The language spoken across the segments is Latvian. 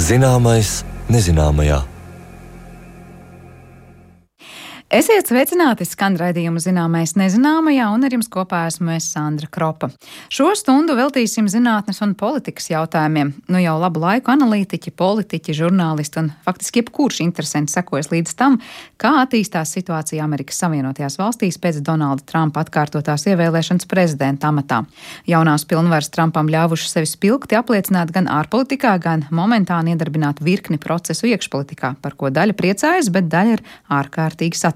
Zināmais nezināmajā. Esiet sveicināti, skan raidījumu Zināmais nezināmajā, un ar jums kopā esmu es, Sandra Kropa. Šo stundu veltīsim zinātnes un politikas jautājumiem. Nu jau labu laiku analītiķi, politiķi, žurnālisti un faktiski jebkurš interesants sekojas līdz tam, kā attīstās situācija Amerikas Savienotajās valstīs pēc Donalda Trumpa atkārtotās ievēlēšanas prezidenta amatā. Jaunās pilnvaras Trumpam ļāvuši sevi spilgti apliecināt gan ārpolitikā, gan momentāni iedarbināt virkni procesu iekšpolitikā, par ko daļa priecājas, bet daļa ir ārkārtīgi satraukusies.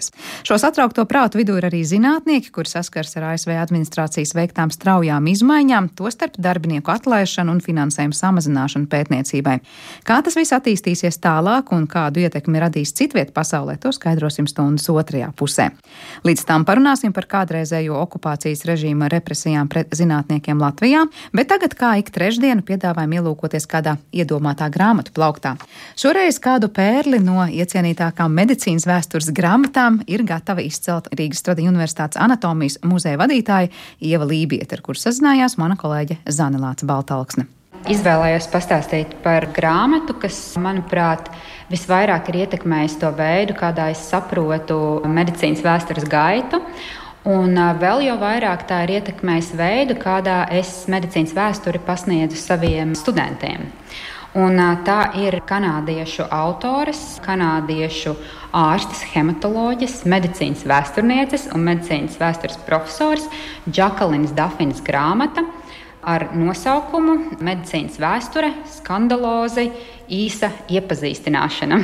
Šo satraukto prātu vidū ir arī zinātnieki, kuri saskars ar ASV administrācijas veiktām straujām izmaiņām, tostarp darbinieku atlaišanu un finansējumu samazināšanu pētniecībai. Kā tas viss attīstīsies tālāk un kādu ietekmi radīs citviet pasaulē, to skaidrosim stundas otrajā pusē. Līdz tam parunāsim par kādreizējo okupācijas režīma represijām pret zinātniekiem Latvijā, bet tagad kā ik trešdienu piedāvājam ielūkoties kādā iedomātā grāmatu plauktā. Šoreiz kādu pērli no iecienītākām medicīnas vēstures grāmatām ir gatava izcelt Rīgas Stradiņu Universitātes anatomijas muzeja vadītāja Ieva Lībiete, ar kuru sazinājās mana kolēģe Zane Lāce-Baltalksne. Izvēlējos pastāstīt par grāmatu, kas, manuprāt, visvairāk ir ietekmējis to veidu, kādā es saprotu medicīnas vēstures gaitu. Un vēl jau vairāk tā ir ietekmējis veidu, kādā es medicīnas vēsturi pasniedzu saviem studentiem. Un tā ir kanādiešu autores, kanādiešu ārstes, hematoloģis, medicīnas vēsturnieces un medicīnas vēstures profesors Džakalinas Dafinas grāmata ar nosaukumu Medicīnas vēsture, skandalozi, īsa iepazīstināšana.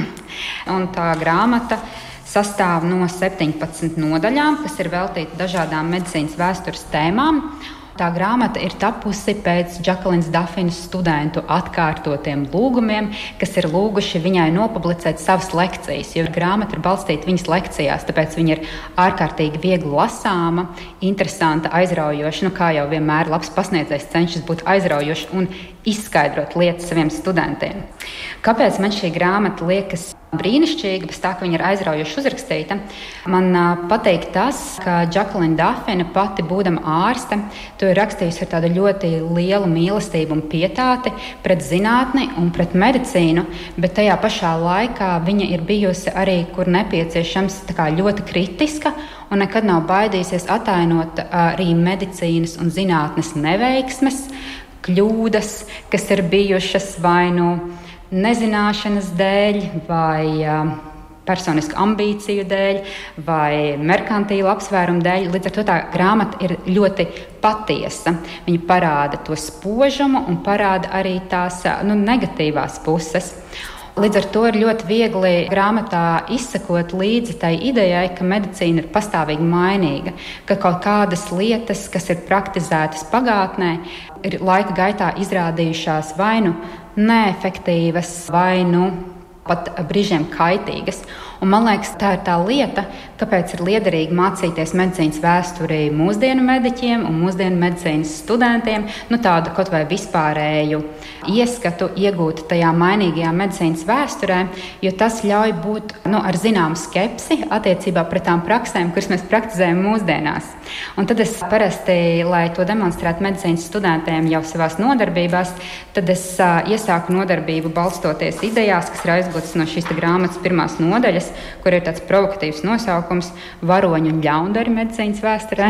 Un tā grāmata sastāv no 17 nodaļām, kas ir veltīti dažādām medicīnas vēstures tēmām. Tā grāmata ir tapusi pēc Džakalinas Dafinas studentu atkārtotiem lūgumiem, kas ir lūguši viņai nopublicēt savas lekcijas, jo grāmata ir balstīta viņas lekcijās, tāpēc viņa ir ārkārtīgi viegli lasāma, interesanta, aizraujoša, kā jau vienmēr labs pasniedzējs cenšas būt aizraujoši un izskaidrot lietas saviem studentiem. Kāpēc man šī grāmata liekas brīnišķīga, bez tā, ka viņa ir aizraujoši uzrakstīta? Man patīk tas, ka Džakalina Dafina pati būdama ārste, to ir rakstījusi ar tādu ļoti lielu mīlestību un pietāti pret zinātni un pret medicīnu, bet tajā pašā laikā viņa ir bijusi arī, kur nepieciešams, tā kā ļoti kritiska un nekad nav baidījusies atainot arī medicīnas un zinātnes neveiksmes, kļūdas, kas ir bijušas vai nu nezināšanas dēļ, vai personisku ambīciju dēļ, vai merkantīlu apsvērumu dēļ. Līdz ar to tā grāmata ir ļoti patiesa. Viņa parāda to spožumu un parāda arī tās negatīvās puses. Līdz ar to ir ļoti viegli grāmatā izsekot līdzi tai idejai, ka medicīna ir pastāvīgi mainīga, ka kaut kādas lietas, kas ir praktizētas pagātnē, ir laika gaitā izrādījušās vai nu neefektīvas, vai nu pat brīžiem kaitīgas. Un man liekas, tā ir tā lieta, kāpēc ir liederīgi mācīties medicīnas vēsturi mūsdienu mediķiem un mūsdienu medicīnas studentiem, tādu kaut vai vispārēju ieskatu iegūt tajā mainīgajā medicīnas vēsturē, jo tas ļauj būt ar zināmu skepsi attiecībā pret tām praksēm, kuras mēs praktizējam mūsdienās. Un tad es parasti, lai to demonstrētu medicīnas studentiem jau savās nodarbībās, tad es iesāku nodarbību balstoties idejās, kas ir aizgūtas no šīs grāmatas pirmās nodaļas, kur ir tāds provokatīvs nosaukums varoņu un ļaundari medicīnas vēsturē.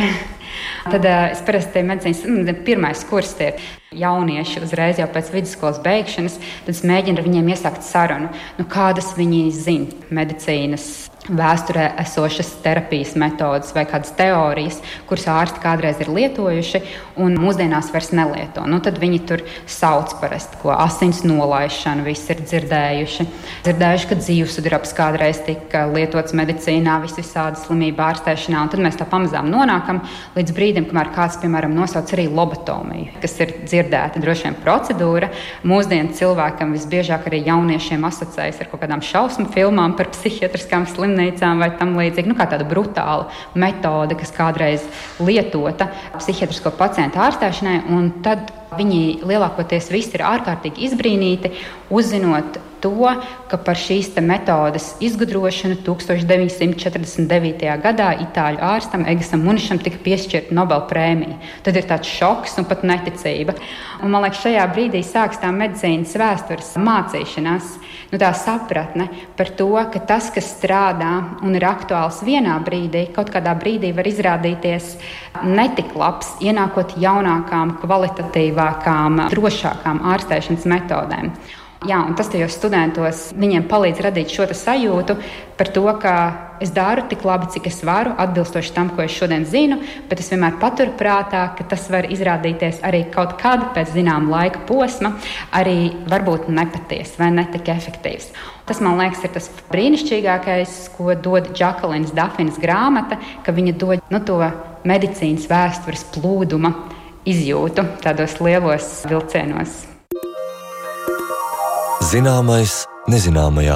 Tad es parasti medicīnas pirmais kurs ir jaunieši uzreiz jau pēc vidusskolas beigšanas, tad es mēģinu ar viņiem iesākt sarunu, kādas viņi zina medicīnas vēsturē esošas terapijas metodas vai kādas teorijas, kuras ārsti kādreiz ir lietojuši un mūsdienās vairs nelieto. Tad viņi tur sauc parasti, ko asins nolaišanu visi ir dzirdējuši. Dzirdējuši, ka dzīvsudrabs kādreiz tika lietots medicīnā, visādi slimību ārstēšanā, un tad mēs tā pamazām nonākam līdz brīdim, kamēr kāds, piemēram, nosauc arī lobotomiju, kas ir dzirdēta droši vien procedūra. Mūsdienu cilvēkam visbiežāk arī jauniešiem asociējas ar kaut kādām šausmu filmām par psihiatriskām slimībām vai tam līdzīgi, kā tāda brutāla metode, kas kādreiz lietota psihiatrisko pacientu ārstēšanai, un tad Viņi lielākoties visi ir ārkārtīgi izbrīnīti, uzzinot to, ka par šīs metodes izgudrošanu 1949. gadā itāļu ārstam Egasam Munišam tika piešķirta Nobela prēmija. Tad ir tāds šoks un pat neticība. Un, man liekas, šajā brīdī sāks tā medicīnas vēstures mācīšanās, tā sapratne par to, ka tas, kas strādā un ir aktuāls vienā brīdī, kaut kādā brīdī var izrādīties netik labs, ienākot jaunākām, kvalitatīvākām, drošākām ārstēšanas metodēm. Jā, un tas tajos studentos viņiem palīdz radīt šo sajūtu par to, ka es daru tik labi, cik es varu, atbilstoši tam, ko es šodien zinu, bet es vienmēr paturu prātā, ka tas var izrādīties arī kaut kad pēc zināma laika posma, arī varbūt nepaties vai netik efektīvs. Tas, man liekas, ir tas brīnišķīgākais, ko dod Džakalīnas Dafinas grāmata, ka viņa dod to medicīnas vēstures plūduma izjūtu tādos lielos vilcienos. Zināmais nezināmajā.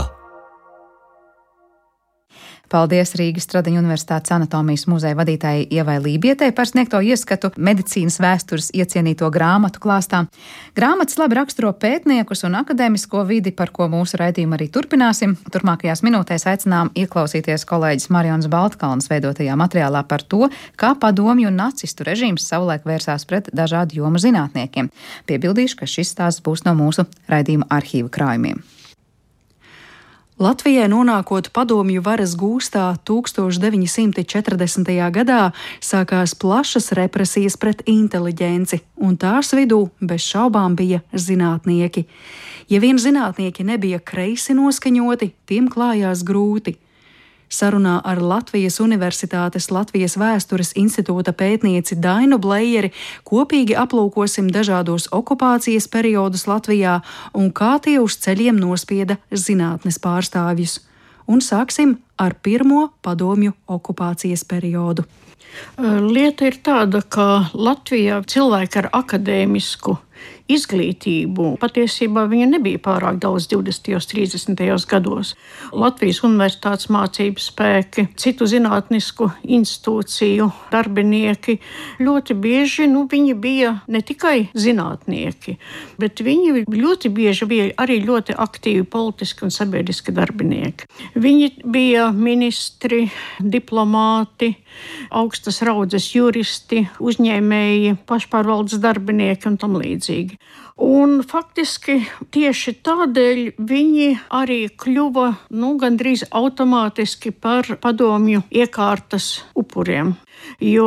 Paldies Rīgas Stradiņu Universitātes anatomijas muzeja vadītājai Ievai Lībietei par sniegto ieskatu medicīnas vēstures iecienīto grāmatu klāstā. Grāmatas labi raksturo pētniekus un akadēmisko vidi, par ko mūsu raidījumu arī turpināsim. Turpmākajās minūtēs aicinām ieklausīties kolēģis Marijonas Baltkalnes veidotajā materiālā par to, kā padomju un nacistu režīms savulaik vērsās pret dažādu jomu zinātniekiem. Piebildīšu, ka šis stāsts būs no mūsu raidījuma arhīva krājumiem. Latvijai nonākot padomju varas gūstā 1940. gadā sākās plašas represijas pret inteliģenci, un tās vidū bez šaubām bija zinātnieki. Ja vien zinātnieki nebija kreisi noskaņoti, tiem klājās grūti. Sarunā ar Latvijas Universitātes Latvijas Vēstures institūta pētnieci Dainu Blejeri kopīgi aplūkosim dažādos okupācijas periodus Latvijā un kā tie uz ceļiem nospieda zinātnes pārstāvjus. Un sāksim ar pirmo padomju okupācijas periodu. Lieta ir tāda, ka Latvijā cilvēki ar akadēmisku izglītību patiesībā viņa nebija pārāk daudz 20. un 30. gados. Latvijas universitātes mācību spēki, citu zinātnisku institūciju darbinieki ļoti bieži, viņi bija ne tikai zinātnieki, bet viņi ļoti bieži bija arī ļoti aktīvi politiski un sabiedriski darbinieki. Viņi bija ministri, diplomāti, augstas raudzes juristi, uzņēmēji, pašpārvaldes darbinieki un tam līdzīgi. Un faktiski tieši tādēļ viņi arī kļuva gandrīz automātiski par padomju iekārtas upuriem. Jo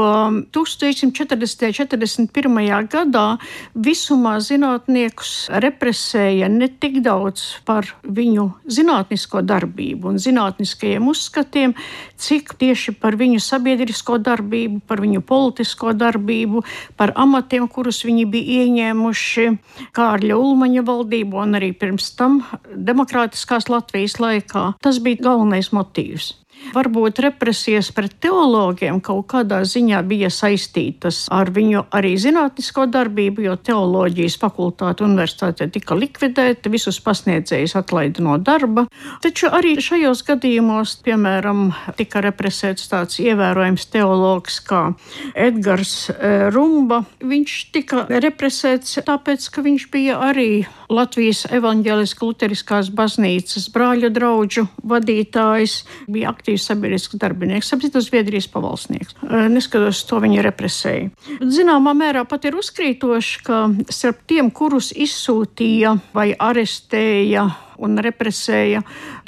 1940. 41. gadā visumā zinātniekus represēja ne tik daudz par viņu zinātnisko darbību un zinātniskajiem uzskatiem, cik tieši par viņu sabiedrisko darbību, par viņu politisko darbību, par amatiem, kurus viņi bija ieņēmuši Kārļa Ulmaņa valdību un arī pirms tam demokrātiskās Latvijas laikā. Tas bija galvenais motīvs. Varbūt represijas pret teologiem kaut kādā ziņā bija saistītas ar viņu arī zinātnisko darbību, jo teoloģijas fakultāte universitātē tika likvidēta, visus pasniedzējus atlaida no darba. Taču arī šajos gadījumos, piemēram, tika represēts tāds ievērojams teologs kā Edgars Rumba. Viņš tika represēts tāpēc, ka viņš bija arī Latvijas evaņģēliskās luteriskās baznīcas brāļu draugu vadītājs, bija aktīvs sabiedrisks darbinieks, apzītos Zviedrijas pavalsnieks. Neskatoties to, viņa represēja. Zināmā mērā pat ir uzkrītoši, ka starp tiem, kurus izsūtīja vai arestēja un represēja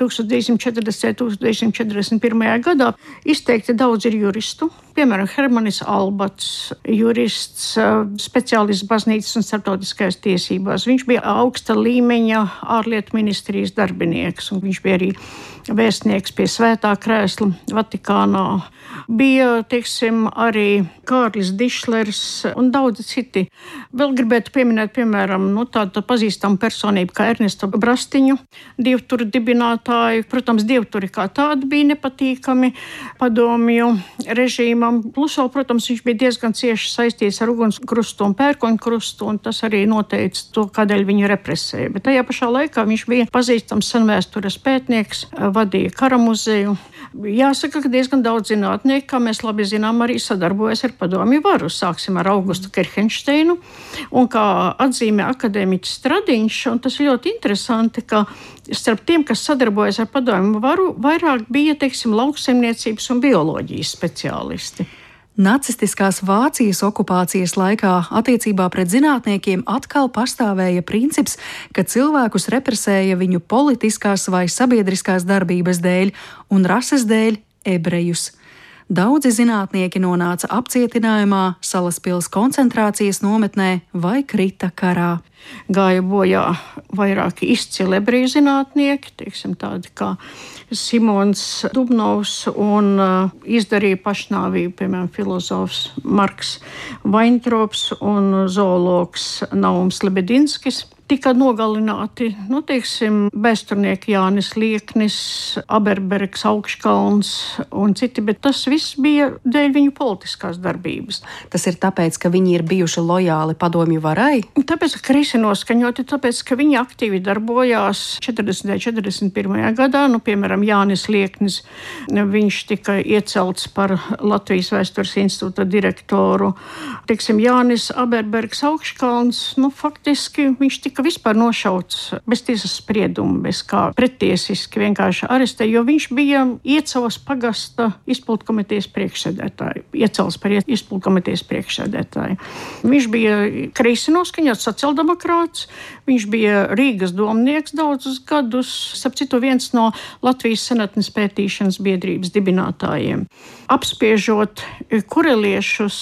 1940. 1941. gadā, izteikti daudz ir juristu. Piemēram, Hermanis Albats, jurists, speciālists baznīcas un starptautiskajās tiesībās. Viņš bija augsta līmeņa ārlietu ministrijas darbinieks, un viņš bija arī vēstnieks pie Svētā krēsla Vatikānā. Bija, arī Kārlis Dišlers un daudzi citi. Vēl gribētu pieminēt, piemēram, tādu pazīstamu personību kā Ernestu Brastiņu, dievturu dibinātāju. Protams, dievturi kā tādi bija nepatīkami padomju režīmam. Plus vēl, protams, viņš bija diezgan cieši saistīts ar ugunskrustu un pērkoņkrustu, un tas arī noteica to, kādēļ viņu represēja. Bet tajā pašā laikā viņš bija pazīstams senvēstures pētnieks, vadīja kara muzeju, Jāsaka, ka diezgan daudz zinātnieki, kā mēs labi zinām, arī sadarbojas ar padomju varu. Sāksim ar Augustu Kirhenšteinu, un kā atzīmē akadēmiķis Stradiņš, un tas ir ļoti interesanti, ka starp tiem, kas sadarbojas ar padomju varu, vairāk bija, teiksim, lauksaimniecības un bioloģijas speciālisti. Nacistiskās Vācijas okupācijas laikā attiecībā pret zinātniekiem atkal pastāvēja princips, ka cilvēkus represēja viņu politiskās vai sabiedriskās darbības dēļ un rases dēļ ebrejus. Daudzi zinātnieki nonāca apcietinājumā, Salaspils koncentrācijas nometnē vai krita karā. Gāja bojā vairāki izcili ebreju zinātnieki, teiksim, tādi kā Simons Dubnovs, un izdarīja pašnāvību, piemēram, filozofs Marks Vaintrops un zoologs Naums Lebedinskis. Tika nogalināti, teiksim, vēsturnieki Jānis Lieknis, Aberbergs, Augškalns un citi, bet tas viss bija dēļ viņu politiskās darbības. Tas ir tāpēc, ka viņi ir bijuši lojāli padomju varai? Tāpēc, ka kreisi noskaņoti, tāpēc, ka viņi aktīvi darbojās 40. 41. gadā, piemēram, Jānis Lieknis, viņš tika iecelts par Latvijas Vēstures institūta direktoru. Teiksim, Jānis Aberbergs, Augškalns, faktiski viņš tika vispār nošauts bez tiesas sprieduma, bez kā pretiesiski vienkārši arestē, jo viņš bija Iecavas pagasta izpildkomitejas priekšsēdētāju, iecelts par izpildkomitejas priekšsēdētāju. Viņš bija kreisi noskaņots sociāldemokrāts, viņš bija Rīgas domnieks daudzus gadus, starp citu viens no Latvijas senatnes pētīšanas biedrības dibinātājiem. Apspiežot kureliešus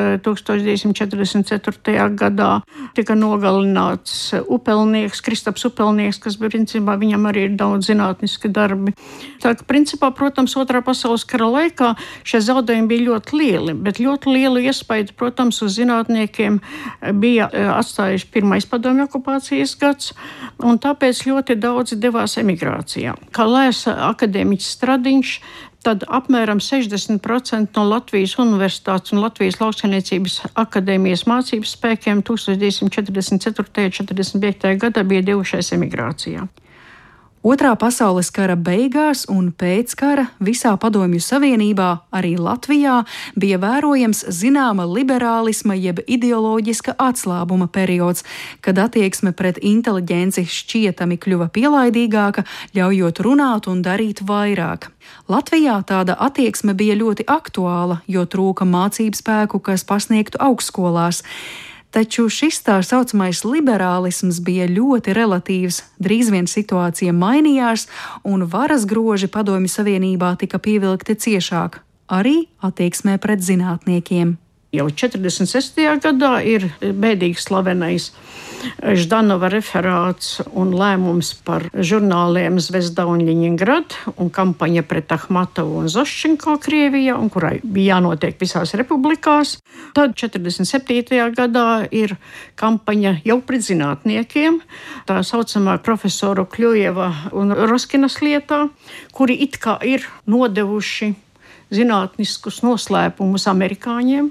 1944. gadā tika nogalināts Upelnieks, Kristaps Upelnieks, kas principā viņam arī ir daudz zinātniski darbi. Tā ka principā, protams, Otrā pasaules kara laikā šie zaudējumi bija ļoti lieli, bet ļoti lielu iespaidu, protams, uz zinātniekiem bija atstājuši pirmais padomju okupācijas gads, un tāpēc ļoti daudzi devās emigrācijā. Kā lēsa akadēmiķis Stradiņš, tad apmēram 60% no Latvijas Universitātes un Latvijas Lauksaimniecības akadēmijas mācības spēkiem 1944. un 45. gadā bija devušies emigrācijā. Otrā pasaules kara beigās un pēc kara visā Padomju Savienībā, arī Latvijā, bija vērojams zināma liberālisma jeb ideoloģiska atslābuma periods, kad attieksme pret inteliģenci šķietami kļuva pielaidīgāka, ļaujot runāt un darīt vairāk. Latvijā tāda attieksme bija ļoti aktuāla, jo trūka mācību spēku, kas pasniegtu augstskolās. Taču šis tā saucamais liberālisms bija ļoti relatīvs, drīz vien situācija mainījās un varas groži Padomju Savienībā tika pievilkti ciešāk, arī attieksmē pret zinātniekiem. Jau 46. gadā ir bēdīgi slavenais Ždanova referāts un lēmums par žurnāliem Zvezda un Ļeņingrad un kampaņa pret Ahmatovu un Zoščenko Krievijā, un kurai bija jānotiek visās republikās. Tad 47. gadā ir kampaņa jau pret zinātniekiem, tā saucamā profesoru Kļujeva un Roskinas lietā, kuri it kā ir nodevuši zinātniskus noslēpumus amerikāņiem.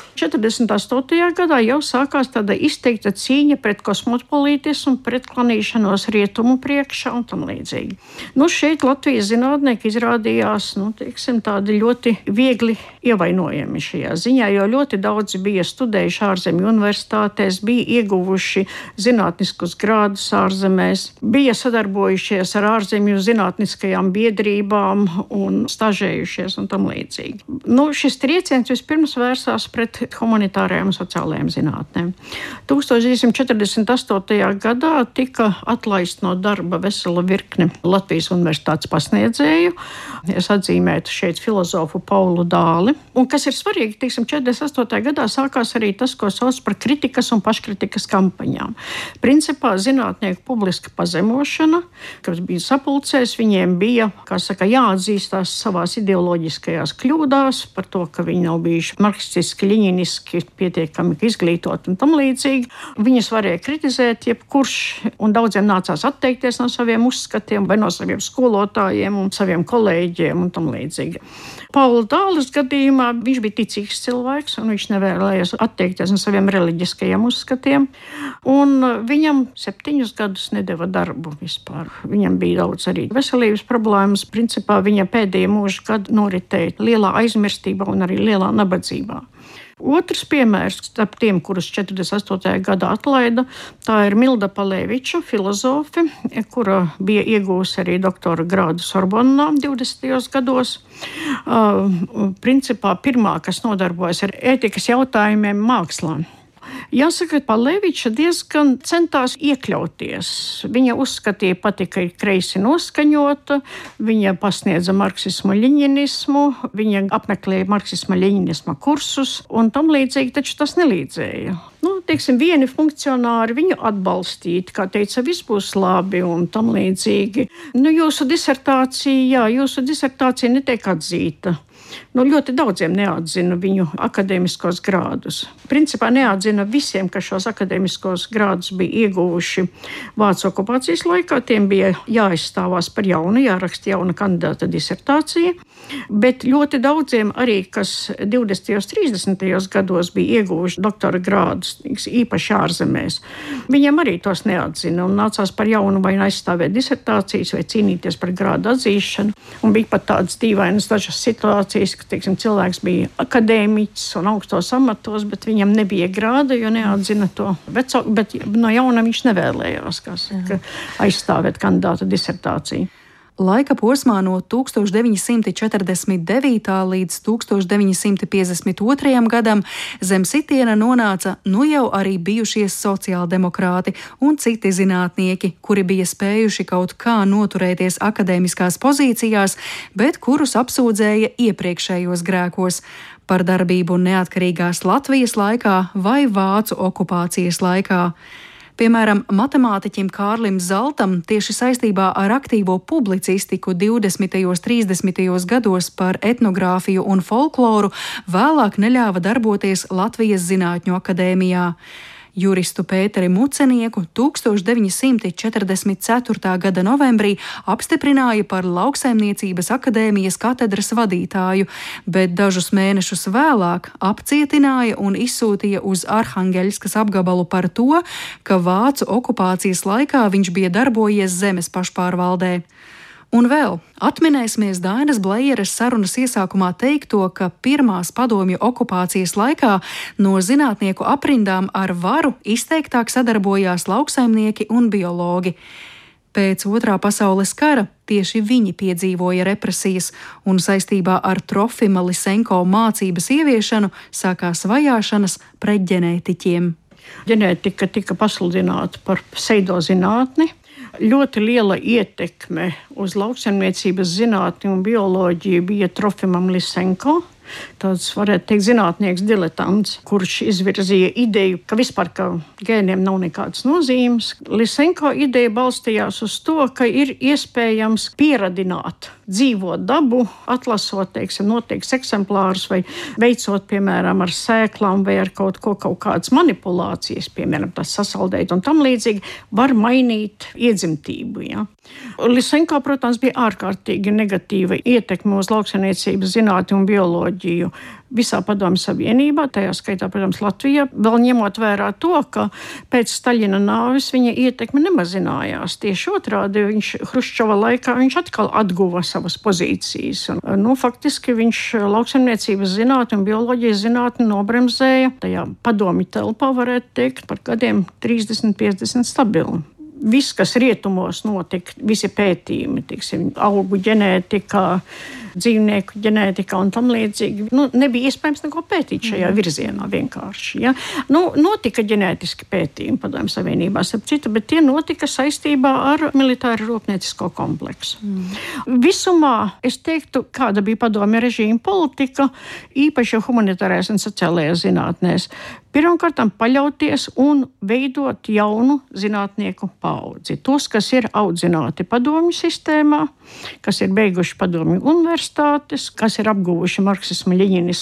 48. gadā jau sākās tāda izteikta cīņa pret kosmopolitismu, pret klanīšanos rietumu priekšā un tam līdzīgi. Šeit Latvijas zinātnieki izrādījās, tādi ļoti viegli ievainojami šajā ziņā, jo ļoti daudzi bija studējuši ārzemju universitātēs, bija ieguvuši zinātniskus grādus ārzemēs, bija sadarbojušies ar ārzemju zinātniskajām biedrībām un stažējušies un tam līdzīgi. Šis trieciens vispirms vērsās pret humanitārajām un sociālajām zinātnēm. 1948. gadā tika atlaist no darba vesela virkne Latvijas universitātes pasniedzēju. Es atzīmētu šeit filozofu Paulu Dāli. Un kas ir svarīgi, 48. gadā sākās arī tas, ko sauc par kritikas un paškritikas kampaņām. Principā zinātnieku publiska pazemošana, kas bija sapulcēs, viņiem bija, jāatzīstās savās ideoloģiskajās kļūdās par to, ka viņi nav bijuši marksistiski, klīniski pietiekami izglītot un tam līdzīgi. Viņas varēja kritizēt jebkurš, un daudziem nācās atteikties no saviem uzskatiem vai no saviem skolotājiem un saviem kolēģiem un tam līdzīgi. Paula Dāles gadījumā viņš bija ticīgs cilvēks, un viņš nevēlējās atteikties no saviem reliģiskajiem uzskatiem, un viņam 7 gadus nedeva darbu vispār. Viņam bija daudz arī veselības problēmas. Principā viņa pēdējie mūža gadi noritēja lielā aizmirstībā un arī lielā nabadzībā. Otrs piemērs starp tiem, kurus 48. gadā atlaida, tā ir Milda Paleviča, filozofe, kura bija iegūsi arī doktora grādu Sorbonnā 20. gados. Principā pirmā, kas nodarbojas ar ētikas jautājumiem mākslā. Jāsaka, ka Paleviča diezgan centās iekļauties. Viņa uzskatīja pati, ka ir kreisi noskaņota, viņa pasniedza marksismu-ļeņinismu, viņa apmeklēja marksisma-ļeņinisma kursus un tam līdzīgi, taču tas nelīdzēja. Vieni funkcionāri viņu atbalstīt, kā teica, viss būs labi un tam līdzīgi. Jūsu disertācija netiek atzīta. Ļoti daudziem neatzina viņu akadēmiskos grādus. Principā neatzina visiem, kas šos akadēmiskos grādus bija ieguvuši Vācu okupācijas laikā. Tiem bija jāizstāvās par jaunu, jāraksta jauna kandidāta disertācija. Bet ļoti daudziem arī, kas 20. un 30. gados bija ieguvuši doktora grādus, īpaši ārzemēs, viņiem arī tos neatzina un nācās par jaunu vai aizstāvēt disertācijas vai cīnīties par grādu atzīšanu. Un bija pat tādas dīvainas dažas situācijas, ka, cilvēks bija akadēmiķis un augstos amatos, bet viņam nebija grāda, jo neatzina to vecāku, bet no jauna viņš nevēlējās aizstāvēt kandidāta disertāciju. Laika posmā no 1949. līdz 1952. gadam zem sitiena nonāca jau arī bijušie sociāldemokrāti un citi zinātnieki, kuri bija spējuši kaut kā noturēties akadēmiskās pozīcijās, bet kurus apsūdzēja iepriekšējos grēkos par darbību neatkarīgās Latvijas laikā vai Vācu okupācijas laikā. Piemēram, matemātiķim Kārlim Zaltam tieši saistībā ar aktīvo publicistiku 20. un 30. gados par etnogrāfiju un folkloru vēlāk neļāva darboties Latvijas Zinātņu akadēmijā. Juristu Pēteri Mucenieku 1944. gada novembrī apstiprināja par Lauksaimniecības akadēmijas katedras vadītāju, bet dažus mēnešus vēlāk apcietināja un izsūtīja uz Arhangeļskas apgabalu par to, ka Vācu okupācijas laikā viņš bija darbojies zemes pašpārvaldē. Un vēl atminēsimies Dainas Blejeres sarunas iesākumā teikto, ka pirmās padomju okupācijas laikā no zinātnieku aprindām ar varu izteiktāk sadarbojās lauksaimnieki un biologi. Pēc Otrā pasaules kara tieši viņi piedzīvoja represijas, un saistībā ar Trofima Lisenko mācības ieviešanu sākās vajāšanas pret ģenētiķiem. Ģenētika tika pasludināta par pseidozinātni. Ļoti liela ietekme uz lauksaimniecības zinātni un bioloģiju bija Trofimam Lisenko. Tāds, varētu teikt, zinātnieks diletants, kurš izvirzīja ideju, ka vispār gēniem nav nekādas nozīmes. Lisenko ideja balstījās uz to, ka ir iespējams pieradināt dzīvo dabu, atlasot, noteikts eksemplārus vai veicot, piemēram, ar sēklām vai ar kaut kādas manipulācijas, piemēram, tas sasaldēt un tam līdzīgi, var mainīt iedzimtību. Ja? Lisenko, protams, bija ārkārtīgi negatīva ietekme uz lauksaimniecības zinātni un bioloģiju visā Padomju Savienībā, tajā skaitā, protams, Latvijā, vēl ņemot vērā to, ka pēc Staļina nāves viņa ietekme nemazinājās. Tieši otrādi, Hruščova laikā viņš atkal atguva savas pozīcijas. Faktiski viņš lauksaimniecības zinātni un bioloģijas zinātni nobremzēja tajā padomju telpā, varētu teikt, par gadiem 30-50 stabili. Viss, kas rietumos notika, visi pētījumi, augu ģenētikā, dzīvnieku ģenētikā un tam līdzīgi, nebija iespējams neko pētīt šajā virzienā vienkārši. Ja? Notika ģenētiski pētījumi Padomju Savienībā, bet tie notika saistībā ar militāru rūpniecisko kompleksu. Visumā es teiktu, kāda bija padomju režīma politika, īpaši humanitārajās un sociālajās zinātnēs. Pirmkārt, paļauties un veidot jaunu zinātnieku paudzi. Tos, kas ir audzināti padomju sistēmā, kas ir beiguši padomju universitātes, kas ir apguvuši marksismu, ļeņinismu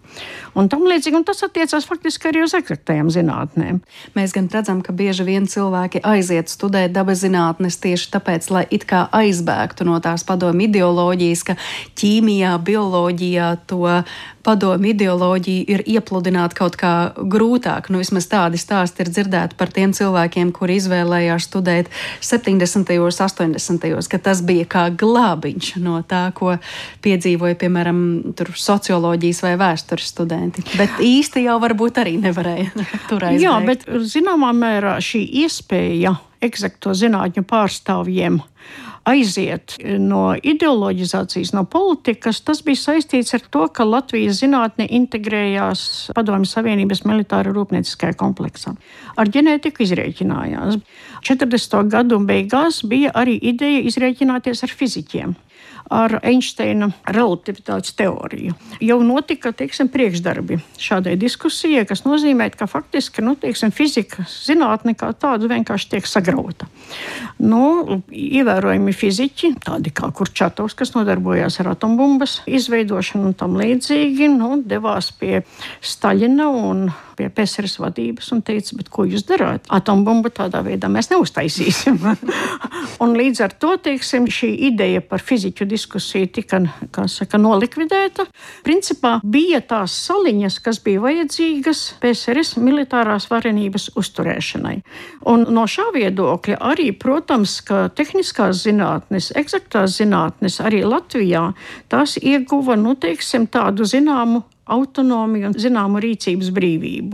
un tam līdzīgi, un tas attiecās faktiski arī uz eksaktajām zinātnēm. Mēs gan redzam, ka bieži vien cilvēki aiziet studēt dabas zinātnes tieši tāpēc, lai it kā aizbēgtu no tās padomu ideoloģijas, ka ķīmijā, bioloģijā to padomu ideoloģiju ir iepludināt kaut kā grūtāk. Vismaz tādi stāsti ir dzirdēti par tiem cilvēkiem, kuri izvēlējās studēt 70. 80. ka tas bija kā glābiņš no tā, ko piedzīvoja, piemēram, socioloģijas vai vēstures studenti. Bet īsti jau varbūt arī nevarēja tur aizbēgt. Jā, bet zināmā mērā šī iespēja eksakto zinātņu pārstāvjiem aiziet no ideoloģizācijas, no politikas, tas bija saistīts ar to, ka Latvijas zinātne integrējās Padomju Savienības militāra rūpnieciskajā kompleksā. Ar ģenētiku izrēķinājās. 40. gadu beigās bija arī ideja izrēķināties ar fiziķiem, ar Einsteina relativitātes teoriju. Jau notika, priekšdarbi šādai diskusijai, kas nozīmē, ka faktiski, fizika zinātne kā tāda vienkārši tiek sagrauta. Ievērojami fiziķi, tādi kā Kurčatovs, kas nodarbojās ar atombumbas izveidošanu un tam līdzīgi, devās pie Staļina un pie PSRS vadības un teica, bet ko jūs darāt? Atombumbu tādā veidā mēs neuztaisīsim. Un līdz ar to, šī ideja par fiziķu diskusiju tika, nolikvidēta. Principā bija tās saliņas, kas bija vajadzīgas PSRS militārās varenības uzturēšanai. Un no šā viedokļa arī, protams, ka tehniskās zinātnes, eksaktās zinātnes arī Latvijā, tās ieguva, tādu zināmu autonomiju un zināmu rīcības brīvību.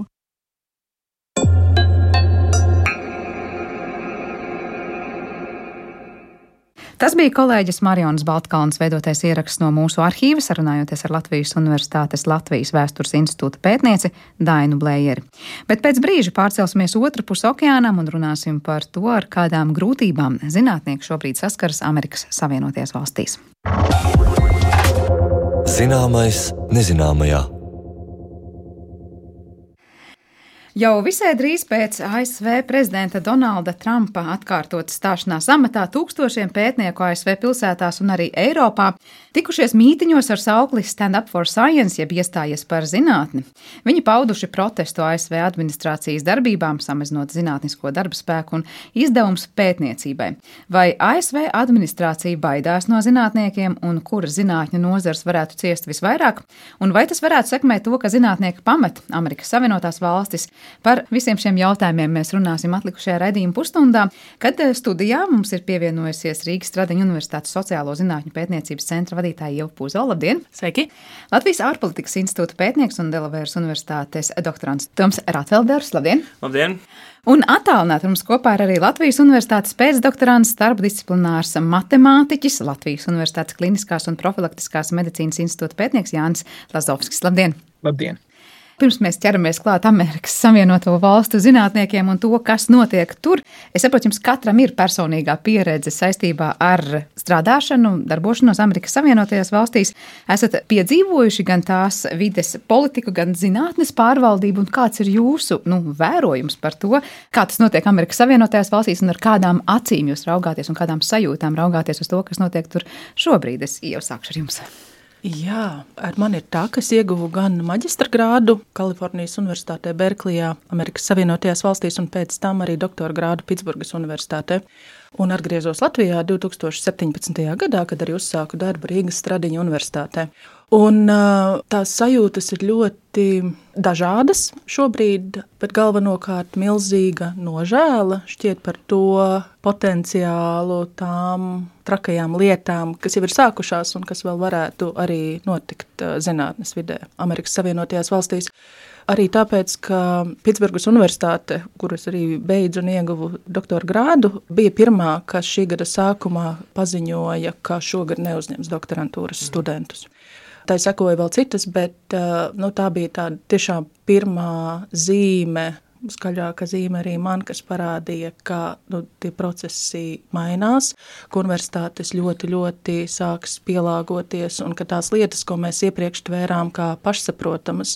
Tas bija kolēģis Marijonas Baltkalnes veidotais ieraksts no mūsu arhīva, sarunājoties ar Latvijas Universitātes Latvijas Vēstures institūta pētnieci Dainu Blējeri. Bet pēc brīža pārcelsimies otrpus okeānam un runāsim par to, ar kādām grūtībām zinātnieki šobrīd saskaras Amerikas Savienotajās valstīs. Zināmais nezināmajā. Jau visai drīz pēc ASV prezidenta Donalda Trumpa atkārtotas stāšanās amatā tūkstošiem pētnieku ASV pilsētās un arī Eiropā tikušies mītiņos ar saukli Stand Up for Science, jeb iestājies par zinātni. Viņi pauduši protestu ASV administrācijas darbībām, samazinot zinātnisko darba spēku un izdevumus pētniecībai. Vai ASV administrācija baidās no zinātniekiem un kuras zinātņu nozars varētu ciest visvairāk? Un vai tas varētu sekmēt to, ka zinātnieki pamet Amerikas Savienotās valstis? Par visiem šiem jautājumiem mēs runāsim atlikušajā raidījuma pusstundā, kad studijā mums ir pievienojusies Rīgas Stradiņu Universitātes sociālo zinātņu pētniecības centra vadītāja Ieva Pūzola. Labdien! Sveiki! Latvijas ārpolitikas institūta pētnieks un Delavēras Universitātes doktorants Toms Ratvelders. Labdien! Labdien! Un attālināti mums kopā ir arī Latvijas Universitātes pēcdoktorants, starpdisciplinārs matemātiķis, Latvijas Universitātes kliniskās un profilaktiskās medicīnas institūta pētnieks Jānis Lazovskis. Labdien! Labdien! Pirms mēs ķeramies klāt Amerikas Savienoto valstu zinātniekiem un to, kas notiek tur, es saprotu, jums katram ir personīgā pieredze saistībā ar strādāšanu, darbošanos Amerikas Savienotajās valstīs. Esat piedzīvojuši gan tās vides politiku, gan zinātnes pārvaldību, un kāds ir jūsu vērojums par to, kā tas notiek Amerikas Savienotajās valstīs un ar kādām acīm jūs raugāties un kādām sajūtām raugāties uz to, kas notiek tur šobrīd. Es jau sākšu ar jums. Jā, ar mani ir tā, ka es ieguvu gan maģistra grādu Kalifornijas Universitātē Berklijā, Amerikas Savienotajās valstīs, un pēc tam arī doktora grādu Pitsburgas Universitātē. Un atgriezos Latvijā 2017. gadā, kad arī uzsāku darbu Rīgas Stradiņu Universitātē. Un tās sajūtas ir ļoti dažādas šobrīd, bet galvenokārt milzīga nožēla šķiet par to potenciālu tām trakajām lietām, kas jau ir sākušās un kas vēl varētu arī notikt zinātnes vidē Amerikas Savienotajās valstīs. Arī tāpēc, ka Pitsburgas Universitāte, kuras arī beidzu un ieguvu doktora grādu, bija pirmā, kas šī gada sākumā paziņoja, ka šogad neuzņems doktorantūras studentus. Tā sekoja vēl citas, bet tā bija tāda tiešām pirmā zīme, skaļāka zīme arī man, kas parādīja, ka tie procesi mainās, ka universitātes ļoti, ļoti sāks pielāgoties un ka tās lietas, ko mēs iepriekš tvērām kā pašsaprotamas,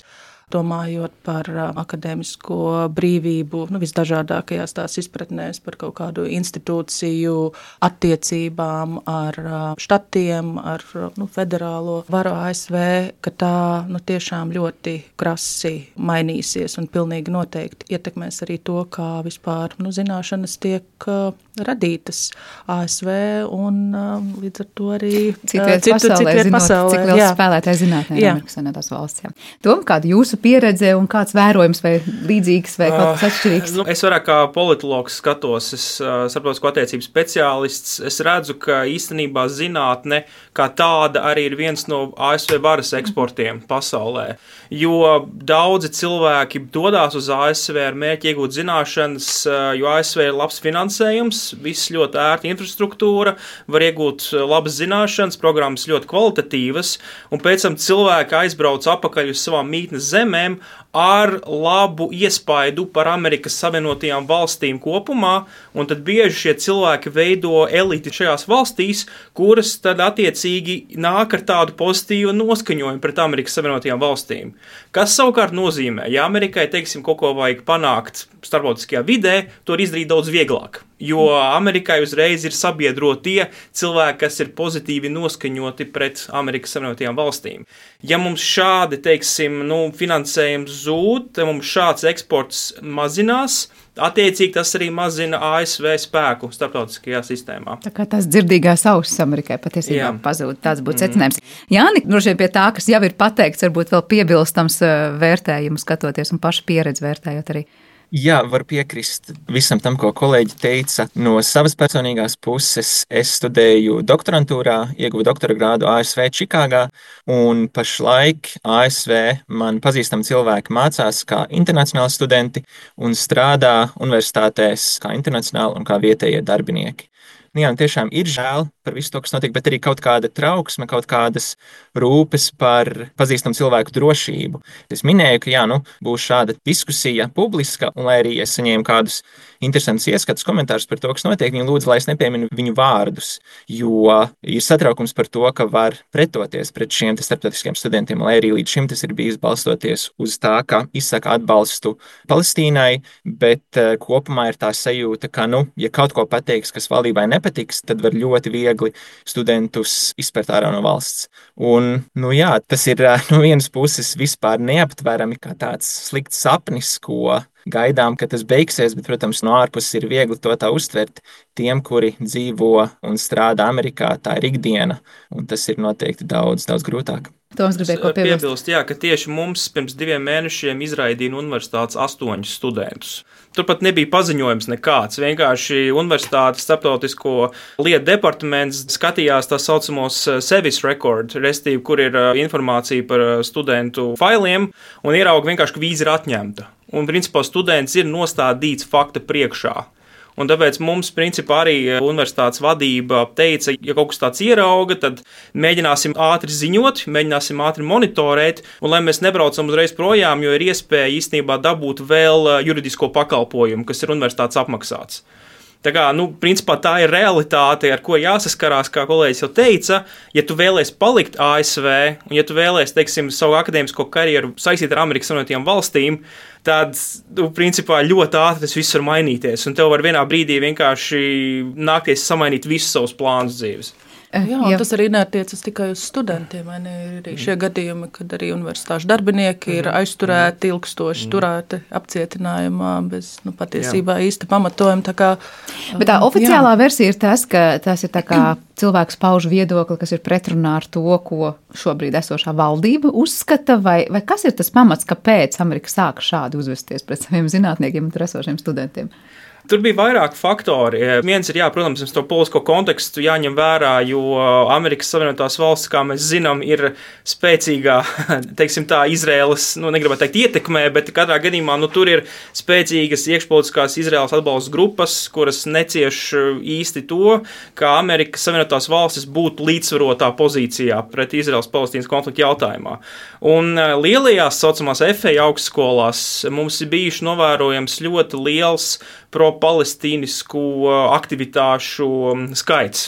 domājot par akadēmisko brīvību, visdažādākajās tās izpratnēs par kaut kādu institūciju attiecībām ar štatiem, ar federālo varu ASV, ka tā tiešām ļoti krasi mainīsies un pilnīgi noteikti ietekmēs arī to, kā vispār zināšanas tiek radītas ASV un līdz ar to arī citu pasaulē, cik liels spēlētājs zinātnē ir Amerikas Savienotās valsts. Jā. Tom, kāda jūsu pieredze un kāds vērojums vai līdzīgs vai kaut kas atšķirīgs? Es vairāk kā politologs skatos, es starptautisko attiecību speciālists, es redzu, ka īstenībā zinātne kā tāda arī ir viens no ASV varas eksportiem pasaulē, jo daudzi cilvēki dodās uz ASV ar mērķi iegūt zināšanas, jo ASV ir labs finansējums, viss ļoti ērta infrastruktūra, var iegūt labas zināšanas, programmas ļoti kvalitatīvas, un pēc tam cilvēki aizbrauc apakaļ uz savām mītnes zemēm ar labu iespaidu par Amerikas Savienotajām valstīm kopumā, un tad bieži šie cilvēki veido eliti šajās valstīs, kuras tad attiecīgi nāk ar tādu pozitīvu noskaņojumu pret Amerikas Savienotajām valstīm. Kas savukārt nozīmē, ja Amerikai, teiksim, kaut ko vajag panākt starptautiskajā vidē, to ir izdarīt daudz vieglāk. Jo Amerikai uzreiz ir sabiedrotie cilvēki, kas ir pozitīvi noskaņoti pret Amerikas Savienotajām valstīm. Ja mums šādi, teiksim, finansējums zūd, tad mums šāds eksports mazinās, attiecīgi tas arī mazina ASV spēku starptautiskajā sistēmā. Tā kā tās dzirdīgās ausis Amerikai patiesībā pazūd, tāds būtu secinājums. Jāni, droši vien pie tā, kas jau ir pateikts, varbūt vēl piebilstams vērtējumu skatoties un pašu pieredzi vērtējot arī. Jā, var piekrist visam tam, ko kolēģi teica. No savas personīgās puses es studēju doktorantūrā, ieguvu doktora grādu ASV Čikāgā, un pašlaik ASV man pazīstami cilvēki mācās kā internacionāli studenti un strādā universitātēs kā internacionāli un kā vietējie darbinieki. Jā, tiešām ir žēl par visu to, kas notiek, bet arī kaut kāda trauksme, kaut kādas rūpes par pazīstamu cilvēku drošību. Es minēju, ka būs šāda diskusija publiska, un lai arī es saņēmu kādus interesantus ieskatus, komentārus par to, kas notiek, viņi lūdza, lai es nepieminu viņu vārdus, jo ir satraukums par to, ka var pretoties pret šiem starptautiskiem studentiem, lai arī līdz šim tas ir bijis balstoties uz tā, ka izsaka atbalstu Palestīnai, bet kopumā ir tā sajūta, ka, ja kaut ko pateiks, kas valdībai nepatiks, tad var ļoti viegli studentus izspērt ārā no valsts. Un, tas ir no vienas puses vispār neaptverami kā tāds slikts sapnis, ko gaidām, ka tas beigsies, bet, protams, no ārpuses ir viegli to tā uztvert. Tiem, kuri dzīvo un strādā Amerikā, tā ir ikdiena, un tas ir noteikti daudz, daudz grūtāk. Toms gribēja ko piebilst. Ka tieši mums pirms 2 mēnešiem izraidīja no universitātes 8 studentus. Turpat nebija paziņojums nekāds. Vienkārši universitātes starptautisko lietu departaments skatījās tā saucamos service record, restīvi, kur ir informācija par studentu failiem, un ierauga vienkārši, ka vīza ir atņemta. Un, principā, students ir nostādīts fakta priekšā. Un tāpēc mums, principā, arī universitātes vadība teica, ja kaut kas tāds ierauga, tad mēģināsim ātri ziņot, mēģināsim ātri monitorēt, un lai mēs nebraucam uzreiz projām, jo ir iespēja īstenībā dabūt vēl juridisko pakalpojumu, kas ir universitātes apmaksāts. Tā kā, principā tā ir realitāte, ar ko jāsaskarās, kā kolēģis jau teica. Ja tu vēlies palikt ASV, un ja tu vēlies, teiksim, savu akadēmisko karjeru saistīt ar Amerikas Savienotajām valstīm, tad, principā, ļoti ātri tas viss var mainīties, un tev var vienā brīdī vienkārši nākties samainīt visus savus plānus dzīves. Jā, tas arī neatiecas tikai uz studentiem. Ir arī šie gadījumi, kad arī universitāšu darbinieki ir aizturēti, ilgstoši turēti apcietinājumā bez patiesībā īsta pamatojuma. Bet tā oficiālā versija ir tas, ka tas ir tā kā cilvēks pauž viedokli, kas ir pretrunā ar to, ko šobrīd esošā valdība uzskata, vai kas ir tas pamats, kāpēc Amerika sāka šādi uzvesties pret saviem zinātniekiem un tur esošiem studentiem? Tur bija vairāk faktori. Viens ir, protams, to politisko kontekstu jāņem vērā, jo Amerikas Savienotās valstis, kā mēs zinām, ir spēcīgā, teiksim tā, Izraēlas, negribētu teikt ietekmē, bet katrā gadījumā, tur ir spēcīgas iekšpolitiskās Izraēlas atbalsta grupas, kuras necieš īsti to, ka Amerikas Savienotās valstis būtu līdzsvarotā pozīcijā pret Izraēlas-Palestīnas konfliktu jautājumā. Un lielajās saucamās FA augstskolās mums ir bijuši novērojams ļoti liels pro-palestīnisku aktivitāšu skaits.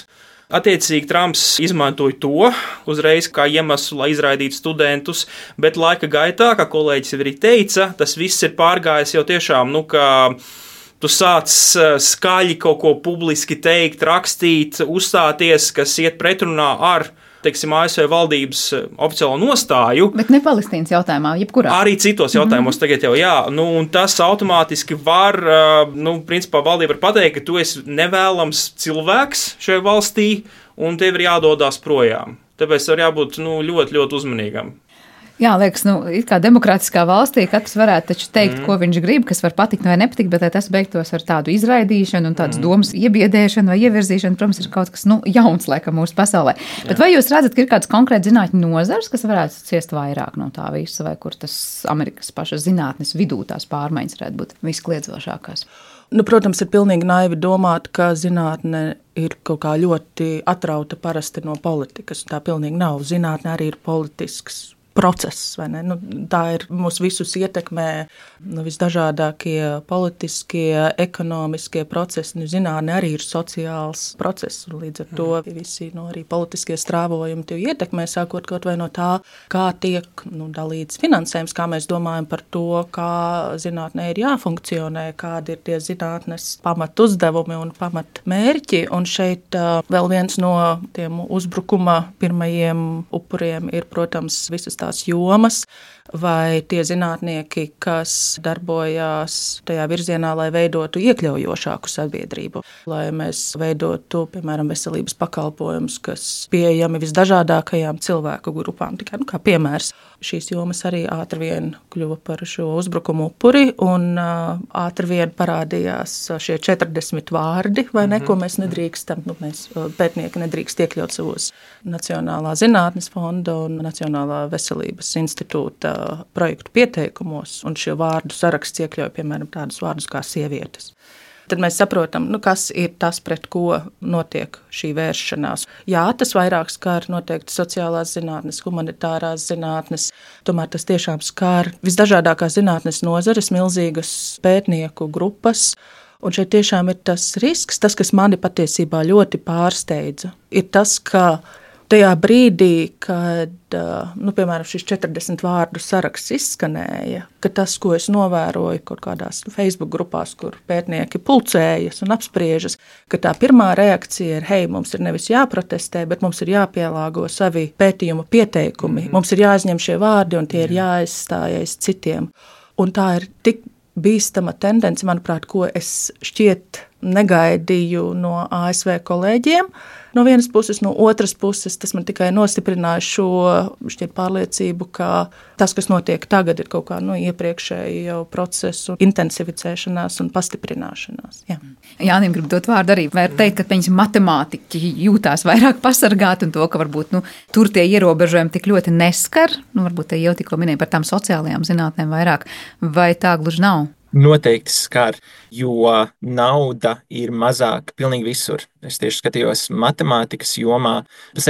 Attiecīgi, Trumps izmantoja to uzreiz kā iemeslu, lai izraidītu studentus, bet laika gaitā, kā kolēģis arī teica, tas viss ir pārgājis jau tiešām, ka tu sāc skaļi kaut ko publiski teikt, rakstīt, uzstāties, kas iet pretrunā ar ASV valdības oficiālo nostāju. Bet ne Palestīnas jautājumā, jebkurā. Arī citos jautājumos tagad jau jā. Un tas automātiski var, principā valdība var pateikt, ka tu esi nevēlams cilvēks šajā valstī un tev ir jādodās projām. Tāpēc var jābūt ļoti, ļoti uzmanīgam. Jā, liekas, it kā demokrātiskā valstī katrs varētu taču teikt, ko viņš grib, kas var patikt vai nepatikt, bet lai tas beigtos ar tādu izraidīšanu un tādas domas iebiedēšanu vai ievirzīšanu, protams, ir kaut kas jauns laikam mūsu pasaulē. Jā. Bet vai jūs redzat, ka ir kāds konkrēts zinātņu nozars, kas varētu ciest vairāk no tā visa, vai kur tas Amerikas pašas zinātnes vidū tās pārmaiņas varētu būt viskliedzošākās? Protams, ir pilnīgi naivi domāt, ka zinātne ir kaut kā ļoti atrauta parasti no politikas. Tā pilnīgi nav. Zinātne arī ir politisks process, vai ne? Tā ir mūs visus ietekmē visdažādākie politiskie, ekonomiskie procesi. Zinātne arī ir sociāls process, un līdz ar to visi arī politiskie strāvojumi tev ietekmē, sākot kaut vai no tā, kā tiek dalīts finansējums, kā mēs domājam par to, kā zinātnē ir jāfunkcionē, kādi ir tie zinātnes pamat uzdevumi un pamat mērķi. Un šeit vēl viens no tiem uzbrukuma pirmajiem upuriem ir, protams, visas tās jomas vai tie zinātnieki, kas darbojās tajā virzienā, lai veidotu iekļaujošāku sabiedrību, lai mēs veidotu, piemēram, veselības pakalpojumus, kas pieejami visdažādākajām cilvēku grupām. Tikai kā piemērs, šīs jomas arī ātri vien kļuva par šo uzbrukumu upuri un ātri vien parādījās šie 40 vārdi, vai ne, ko mēs nedrīkstam, mēs pētnieki nedrīkst iekļaut savos Nacionālā zinātnes fonda un Nacionālā veselības institūta projektu pieteikumos, un šie vārdu saraksts iekļauj, piemēram, tādus vārdus kā sievietes. Tad mēs saprotam, kas ir tas, pret ko notiek šī vēršanās. Jā, tas vairāk skar noteikti sociālās zinātnes, humanitārās zinātnes, tomēr tas tiešām skar visdažādākās zinātnes nozares, milzīgas pētnieku grupas. Un šeit tiešām ir tas risks, tas, kas mani patiesībā ļoti pārsteidza, ir tas, ka tajā brīdī, kad, piemēram, šis 40 vārdu saraksts izskanēja, ka tas, ko es novēroju kaut kādās Facebook grupās, kur pētnieki pulcējas un apspriežas, ka tā pirmā reakcija ir, hei, mums ir nevis jāprotestē, bet mums ir jāpielāgo savi pētījuma pieteikumi. Mums ir jāizņem šie vārdi un tie ir jāaizstājas citiem. Un tā ir tik bīstama tendence, manuprāt, ko es šķiet negaidīju no ASV kolēģiem. No vienas puses, no otras puses, tas man tikai nostiprināja šo šķiet pārliecību, ka tas, kas notiek tagad, ir kaut kā iepriekšēji jau procesu intensificēšanās un pastiprināšanās. Jā. Jānim grib dot vārdu arī, var teikt, ka viņi matemātiķi jūtās vairāk pasargāti un to, ka varbūt tur tie ierobežojumi tik ļoti neskar, varbūt te jau tikko minēja par tām sociālajām zinātnēm vairāk, vai tā gluži nav? Noteikti skar, jo nauda ir mazāk pilnīgi visur. Es tieši skatījos matemātikas jomā, pa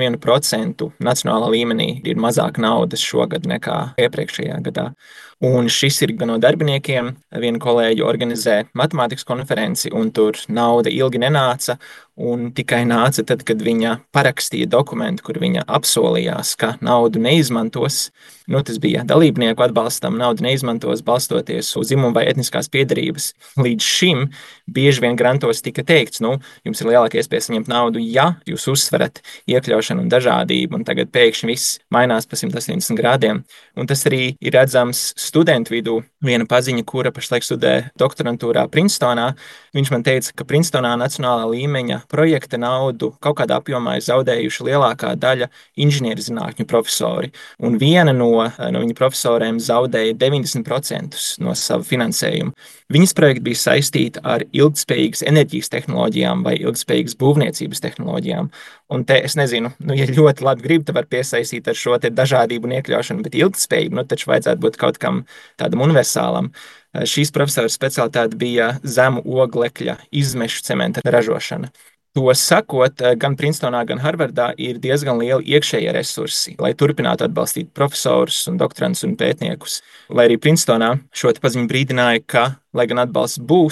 71% nacionālā līmenī ir mazāk naudas šogad nekā iepriekšējā gadā. Un šis ir gan no darbiniekiem. Viena kolēģi organizē matemātikas konferenci, un tur nauda ilgi nenāca, un tikai nāca tad, kad viņa parakstīja dokumentu, kur viņa apsolījās, ka naudu neizmantos. Tas bija dalībnieku atbalstam, naudu neizmantos balstoties uz dzimumu vai etniskās piedarības. Līdz šim bieži vien grantos tika teikts, jums ir lielāka iespēja saņemt naudu, ja jūs uzsverat iekļaušanu un dažādību, un tagad pēkšņi viss mainās pa 180 grādiem. Un tas arī ir redzams studentu vidū. Viena paziņa, kura pašlaik studē doktorantūrā Princetonā, viņš man teica, ka Princetonā nacionālā līmeņa projekta naudu kaut kādā apjomā ir zaudējuši lielākā daļa inženierzinātņu profesori. Un viena no viņa profesoriem zaudēja 90% no sava finansējuma. Viņas projekti bija saistīti ar ilgtspējīgas enerģijas tehnoloģijām vai ilgtspējīgas būvniecības tehnoloģijām. Un te es nezinu, ja ļoti labi grib, tad var piesaistīt ar šo te dažādību un iekļaušanu, bet ilgtspējību, taču vajadzētu būt kaut kam tādam universālam. Šīs profesora specialitāte bija zemu oglekļa izmešu cementa ražošana. To sakot, gan Princetonā, gan Harvardā ir diezgan lieli iekšējie resursi, lai turpinātu atbalstīt profesorus un doktorantus un pētniekus. Lai arī Princetonā šo paziņu brīdināja, ka, lai gan atbalsts būs,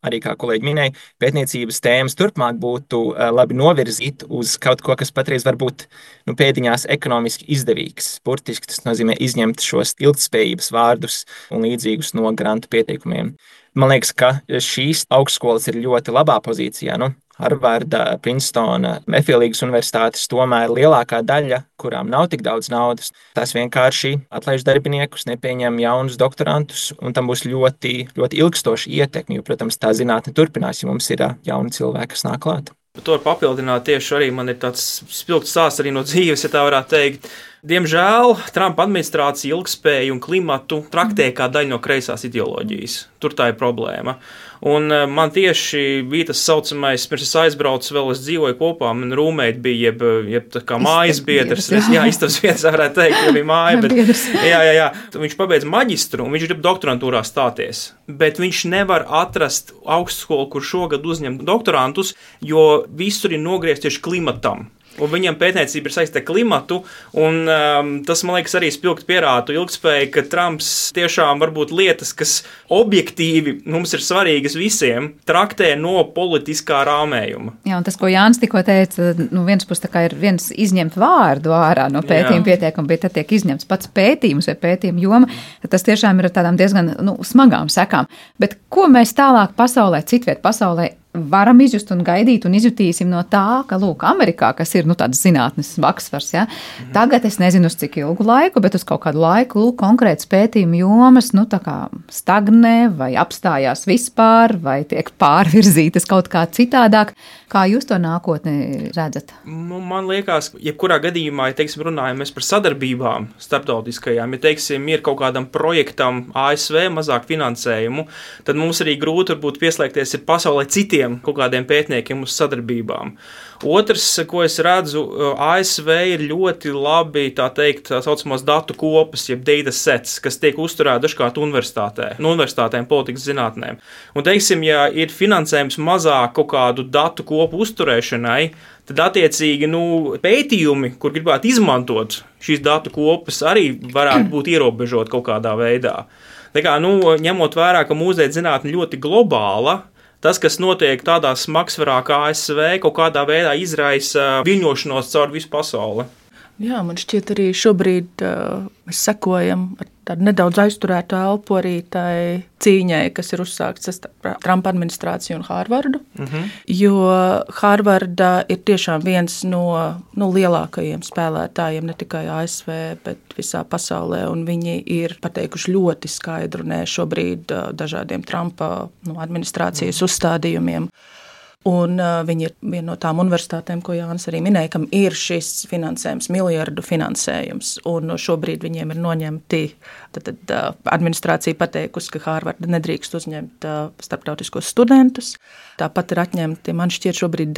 arī, kā kolēģi minēja, pētniecības tēmas turpmāk būtu labi novirzīt uz kaut ko, kas patreiz var būt pēdiņās ekonomiski izdevīgs. Burtiski tas nozīmē izņemt šos ilgtspējības vārdus un līdzīgus no grantu pieteikumiem. Man liekas, ka šīs augstskolas ir ļoti labā pozīcijā. Harvarda, Princetona, Efilīgas universitātes tomēr lielākā daļa, kurām nav tik daudz naudas, tās vienkārši atlaiž darbiniekus, nepieņem jaunus doktorantus, un tam būs ļoti, ļoti ilgstoša ietekme, jo, protams, tā zinātne turpinās, ja mums ir jauni cilvēki, kas nāk klāt. To var papildināt tieši arī man ir tāds spilgts stāsts arī no dzīves, ja tā varētu teikt. Diemžēl Trumpa administrācija ilgspēju un klimatu traktē kā daļu no kreisās ideoloģijas. Tur tā ir problēma. Un man tieši bija tas saucamais, pirms es aizbraucu, vēl es dzīvoju kopā, man rūmēti bija, jeb tā kā mājas biedrs. Jā, istabas biedrs varētu teikt, jo bija māja, bet jā. Viņš pabeidz maģistru un viņš grib doktorantūrā stāties. Bet viņš nevar atrast augstskolu, kur šogad uzņem doktorantus, jo visur ir nogriezts tieši klimatam. Un viņam pētniecība ir saistīta ar klimatu, un tas, man liekas, arī spilgti pierāda ilgtspēju, ka Trumps tiešām varbūt lietas, kas objektīvi mums ir svarīgas visiem, traktē no politiskā rāmējuma. Jā, un tas, ko Jānis tikko teica, viens puses tā kā ir viens izņemt vārdu ārā no pētījuma pieteikuma, bet tad tiek izņemts pats pētījums vai pētījuma joma, tad tas tiešām ir ar tādām diezgan smagām sekām. Bet ko mēs tālāk pasaulē, citviet pasaulē, varam izjust un gaidīt un izjutīsim no tā, ka, lūk, Amerikā, kas ir, tāds zinātnes vaksvars, ja, tagad es nezinu uz cik ilgu laiku, bet uz kaut kādu laiku, lūk, konkrētas pētījuma jomas, tā kā stagnē vai apstājās vispār, vai tiek pārvirzītas kaut kā citādāk. Kā jūs to nākotni redzat? Man liekas, jebkurā gadījumā, ja, teiksim, runājam mēs par sadarbībām starptautiskajām, ja, teiksim, ir kaut kādam projektam ASV mazāk finansējumu, tad mums arī grūti varbūt pieslēgties ir pasaulē citiem kaut kādiem pētniekiem uz sadarbībām. Otrs, ko es redzu, ASV ir ļoti labi, tā teikt, tā saucamās datu kopas, jeb data sets, kas tiek uzturēti dažkārt universitātēm, politikas zinātnēm. Un, teiksim, ja ir finansējums mazāk kaut kādu datu kopu uzturēšanai, tad attiecīgi pētījumi, kur gribētu izmantot šīs datu kopas, arī varētu būt ierobežot kaut kādā veidā. Tā kā, ņemot vērā, ka mūsdienu zinātne ļoti globāla, tas, kas notiek tādā smagsvarā kā ASV, kaut kādā veidā izraisa viļņošanos caur visu pasauli. Jā, man šķiet arī šobrīd mēs sekojam ar tādu nedaudz aizturētu elpu arī tai cīņai, kas ir uzsākts starp Trumpa administrāciju un Harvardu, jo Harvarda ir tiešām viens no lielākajiem spēlētājiem ne tikai ASV, bet visā pasaulē, un viņi ir pateikuši ļoti skaidru nē šobrīd dažādiem Trumpa administrācijas uzstādījumiem. Un viņi ir viena no tām universitātēm, ko Jānis arī minēja, kam ir šis finansējums, miljardu finansējums, un šobrīd viņiem ir noņemti, tad administrācija pateikusi, ka Harvarda nedrīkst uzņemt starptautiskos studentus. Tāpat ir atņemti, man šķiet, šobrīd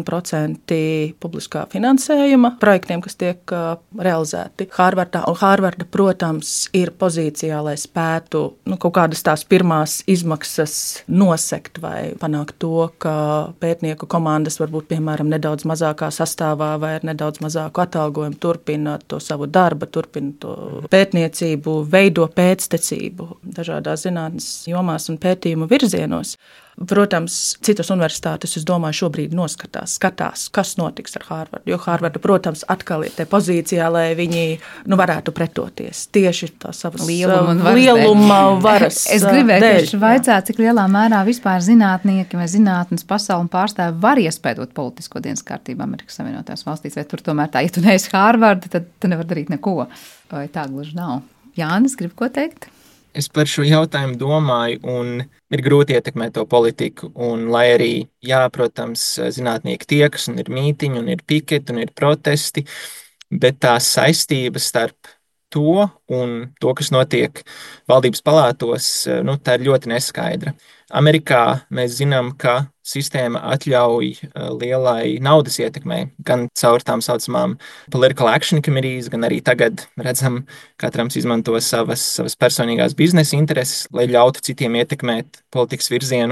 90% publiskā finansējuma projektiem, kas tiek realizēti Harvardā. Un Harvarda, protams, ir pozīcijā, lai spētu kaut kādas tās pirmās izmaksas nosekt vai panākt to, ka pētnieku komandas varbūt, piemēram, nedaudz mazākā sastāvā vai ar nedaudz mazāku atalgojumu turpina to savu darbu, turpina to pētniecību, veido pēctecību dažādās zinātnes jomās un pētījumu virzienos. Protams, citas universitātes, es domāju, šobrīd skatās, kas notiks ar Harvardu, jo Harvarda, protams, atkal ir te pozīcijā, lai viņi varētu pretoties tieši tā savas lieluma varas Es gribēju tieši vaicāt, cik lielā mērā vispār zinātnieki vai zinātnes pasauli un pārstāvi var iespēdot politisko dienas kārtību Amerikas Savienotās valstīs, vai tur tomēr tā, ja tu neesi Harvarda, tad tu nevar darīt neko, vai tā gluži nav. Jānis, grib ko teikt? Es par šo jautājumu domāju, un ir grūti ietekmēt to politiku. Un, lai arī, jā, protams, zinātnieki tiekas, un ir mītiņi, un ir piketi, un ir protesti, bet tās saistības starp to un to, kas notiek valdības palātos, tā ir ļoti neskaidra. Amerikā mēs zinām, ka sistēma atļauj lielai naudas ietekmei, gan caur tām saucamām political action committees, gan arī tagad redzam, ka Trumps izmanto savas personīgās biznesa intereses, lai ļautu citiem ietekmēt politikas virzienu.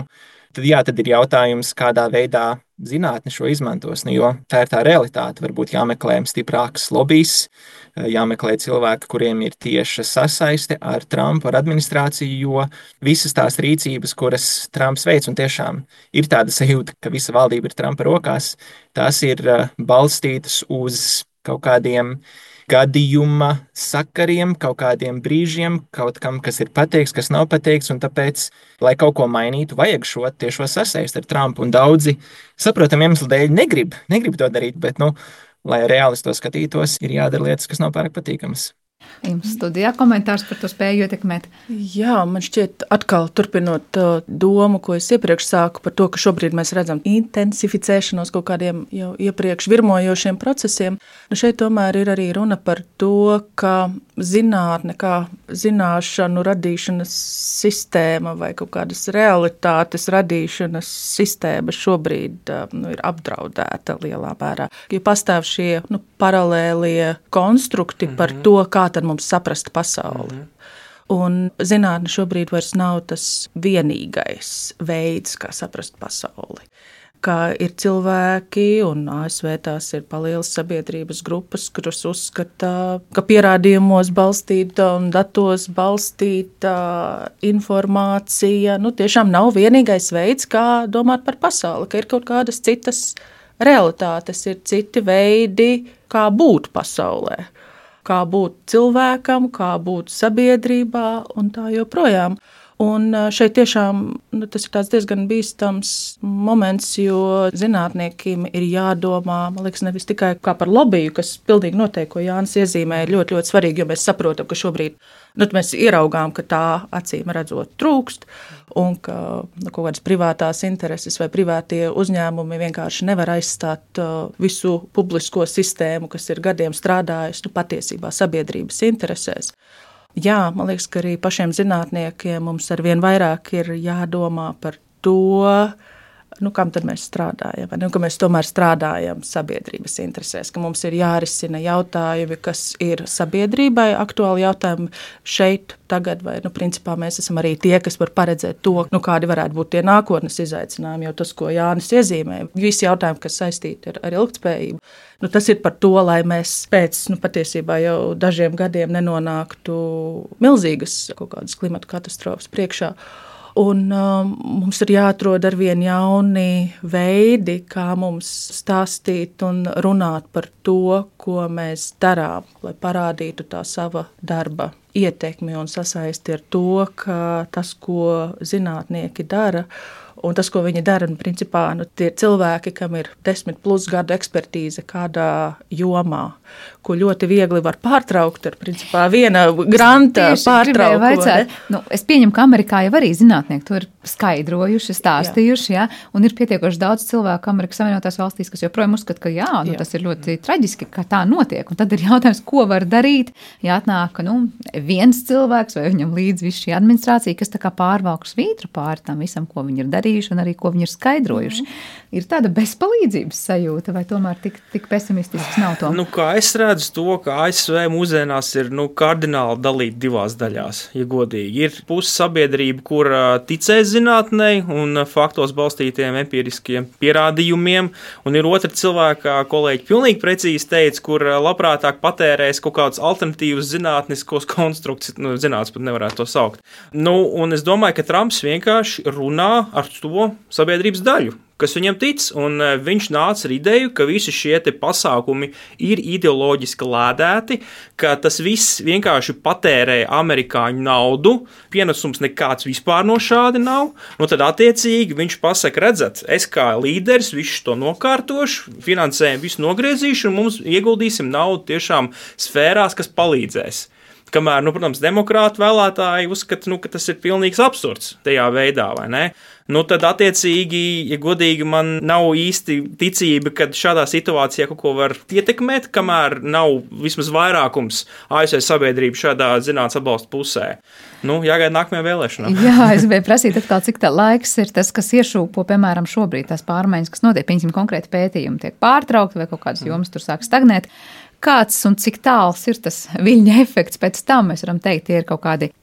Tad ir jautājums, kādā veidā zinātne šo izmantos. Jo tā ir tā realitāte. Varbūt jāmeklē stiprāks lobijs, jāmeklē cilvēki, kuriem ir tieša sasaiste ar Trumpu, ar administrāciju, jo visas tās rīcības, kuras Trumps veic, un tiešām ir tāda sajūta, ka visa valdība ir Trumpa rokās, tās ir balstītas uz kaut kādiem gadījuma sakariem, kaut kādiem brīžiem, kaut kam, kas ir pateikts, kas nav pateikts, un tāpēc, lai kaut ko mainītu, vajag šo tiešo sasaisti ar Trumpu, un daudzi, saprotam, iemeslu dēļ negrib to darīt, bet, lai reāli to skatītos, ir jādara lietas, kas nav pārāk patīkamas. Jums studijā komentārs par to spēju ietekmēt? Jā, man šķiet, atkal turpinot domu, ko es iepriekš sāku par to, ka šobrīd mēs redzam intensificēšanos kaut kādiem jau iepriekš virmojošiem procesiem. Šeit tomēr ir arī runa par to, ka zinātne, kā zināšanu radīšanas sistēma vai kaut kādas realitātes radīšanas sistēma šobrīd ir apdraudēta lielā mērā. Ja pastāv šie paralēlie konstrukti par to, kā tad mums saprast pasauli. Un zinātne šobrīd vairs nav tas vienīgais veids, kā saprast pasauli. Kā ir cilvēki, un ASV tās ir palielas sabiedrības grupas, kuras uzskata, ka pierādījumos balstīta un datos balstīta informācija tiešām nav vienīgais veids, kā domāt par pasauli, ka ir kaut kādas citas realitātes, ir citi veidi, kā būt pasaulē, kā būt cilvēkam, kā būt sabiedrībā un tā joprojām. Un šeit tiešām tas ir diezgan bīstams moments, jo zinātniekiem ir jādomā, man liekas, nevis tikai kā par lobiju, kas pilnīgi noteikti, ko Jānis iezīmē, ir ļoti, ļoti svarīgi, jo mēs saprotam, ka šobrīd mēs ieraugām, ka tā acīm redzot trūkst, un ka kaut kādas privātās intereses vai privātie uzņēmumi vienkārši nevar aizstāt visu publisko sistēmu, kas ir gadiem strādājis patiesībā sabiedrības interesēs. Jā, man liekas, ka arī pašiem zinātniekiem mums arvien vairāk ir jādomā par to, kam tad mēs strādājam, ka mēs tomēr strādājam sabiedrības interesēs, ka mums ir jārisina jautājumi, kas ir sabiedrībai aktuāli jautājumi šeit, tagad, vai principā mēs esam arī tie, kas var paredzēt to, kādi varētu būt tie nākotnes izaicinājumi, jo tas, ko Jānis iezīmē, visi jautājumi, kas saistīti ar ilgtspējību, tas ir par to, lai mēs pēc patiesībā jau dažiem gadiem nenonāktu milzīgas kaut kādas klimata katastrofas priekšā. Un mums ir jāatrod arvien jauni veidi, kā mums stāstīt un runāt par to, ko mēs darām, lai parādītu tā sava darba ietekmi un sasaisti ar to, ka tas, ko zinātnieki dara, un tas, ko viņi dara, principā, tie ir cilvēki, kam ir 10+ gadu ekspertīze kādā jomā, ko ļoti viegli var pārtraukt ar, principā, viena granta pārtraukumu. Es pieņemu, ka Amerikā jau arī zinātnieki to ir skaidrojuši, stāstījuši, jā, un ir pietiekoši daudz cilvēku Amerikas Savienotās valstīs, kas joprojām uzskata, ka tas ir ļoti traģiski, ka tā notiek, un tad ir jautājums, ko var darīt, ja atnāk, viens cilvēks vai viņam līdz viss šī administrācija, kas tā kā pārvalk svītru pār tam visam, ko viņi ir darījuši un arī ko viņi ir skaidrojuši. Ir tāda bezpalīdzības sajūta, vai tomēr tik pesimistisks nav to? Kā es redzu to, ka ASV mūsdienās ir kardināli dalīta divās daļās, ja godīgi. Ir puse sabiedrība, kur ticēs zinātnei un faktos balstītiem empiriskiem pierādījumiem, un ir otra cilvēka, kolēģi pilnīgi precīzi teica, kur labprātāk patērēs kaut kādus alternatīvus zinātniskos konstruktus, zinātnes pat nevarētu to saukt. Un es domāju, ka Trumps vienkārši runā ar to sabiedrības daļu, kas viņam tic, un viņš nāca ar ideju, ka visi šie pasākumi ir ideoloģiski lēdēti, ka tas viss vienkārši patērē amerikāņu naudu, pienesums nekāds vispār no šādi nav, tad attiecīgi viņš pasaka, redzat, es kā līderis visu to nokārtošu, finansējumu visu nogriezīšu, un mums ieguldīsim naudu tiešām sfērās, kas palīdzēs. Kamēr, protams, demokrātu vēlētāji uzskata, ka tas ir pilnīgs absurds tajā veidā, vai ne? Tad attiecīgi, ja godīgi, man nav īsti ticība, ka šādā situācijā kaut ko var ietekmēt, kamēr nav vismaz vairākums ASV sabiedrība šādā zinātnes atbalsta pusē. Jāgaida nākamajā vēlēšanā. Jā, es gribēju prasīt atkal, cik tā laiks ir tas, kas iešūpo, piemēram, šobrīd tās pārmaiņas, kas notiek, pieņemsim konkrēti pētījumi, tiek pārtraukti vai kaut kādas jomas tur sāk stagnēt. Kāds un cik tāls ir tas viļņa efekts pēc tam, mēs varam teikt, tie ir kaut kādi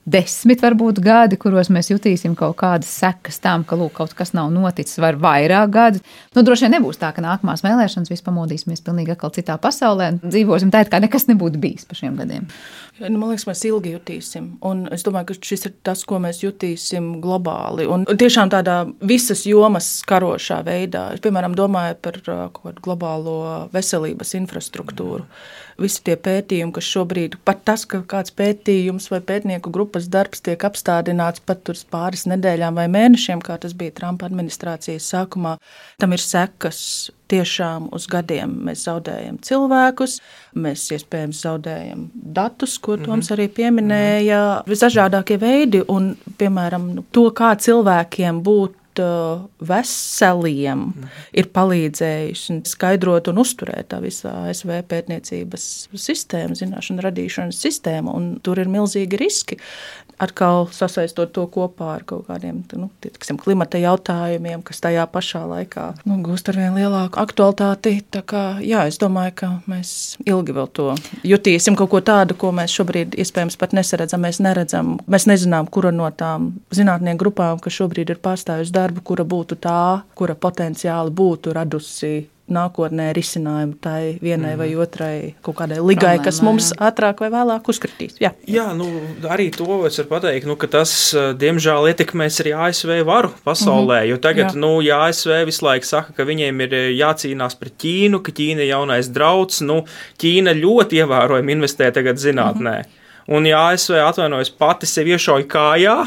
10 varbūt gadi, kuros mēs jutīsim kaut kādas sekas tam, ka lūk, kaut kas nav noticis, vai vairāk gadi. Nu, droši vien nebūs tā, ka nākamās vēlēšanas viss pamodīsimies pilnīgi atkal citā pasaulē un dzīvosim tā, kā nekas nebūtu bijis pa šiem gadiem. Man liekas, mēs ilgi jutīsim, un es domāju, ka šis ir tas, ko mēs jutīsim globāli, un tiešām tādā visas jomas karošā veidā. Es, piemēram, domāju par kaut kādu globālo veselības infrastruktūru. Visi tie pētījumi, kas šobrīd, pat tas, ka kāds pētījums vai pētnieku grupas darbs tiek apstādināts pat tur pāris nedēļām vai mēnešiem, kā tas bija Trumpa administrācijas sākumā, tam ir sekas tiešām uz gadiem. Mēs zaudējam cilvēkus, mēs iespējams zaudējam datus, ko Toms arī pieminēja, visdažādākie veidi, un, piemēram, to, kā cilvēkiem būt veseliem ir palīdzējuši skaidrot un uzturēt tā visā ASV pētniecības sistēma, zināšanu radīšanas sistēma, un tur ir milzīgi riski. Atkal sasaistot to kopā ar kaut kādiem klimata jautājumiem, kas tajā pašā laikā gūst ar vien lielāku aktualitāti. Tā kā, jā, es domāju, ka mēs ilgi vēl to jutīsim, kaut ko tādu, ko mēs šobrīd iespējams pat nesaredzam, mēs neredzam. Mēs nezinām, kura no tām zinātnieku grupām, kas šobrīd ir pārstājusi darbu, kura būtu tā, kura potenciāli būtu radusi nākotnē risinājumu tai vienai vai otrai kaut kādai ligai, kas mums ātrāk vai vēlāk uzkritīs. Jā, arī to es varu pateikt, ka tas, diemžēl, ietekmēs arī ASV varu pasaulē, jo tagad, ja ASV visu laiku saka, ka viņiem ir jācīnās pret Ķīnu, ka Ķīna ir jaunais drauds, Ķīna ļoti ievērojami investē tagad zinātnē. Un ja ASV atvainojas pati sevi iešauj kājā,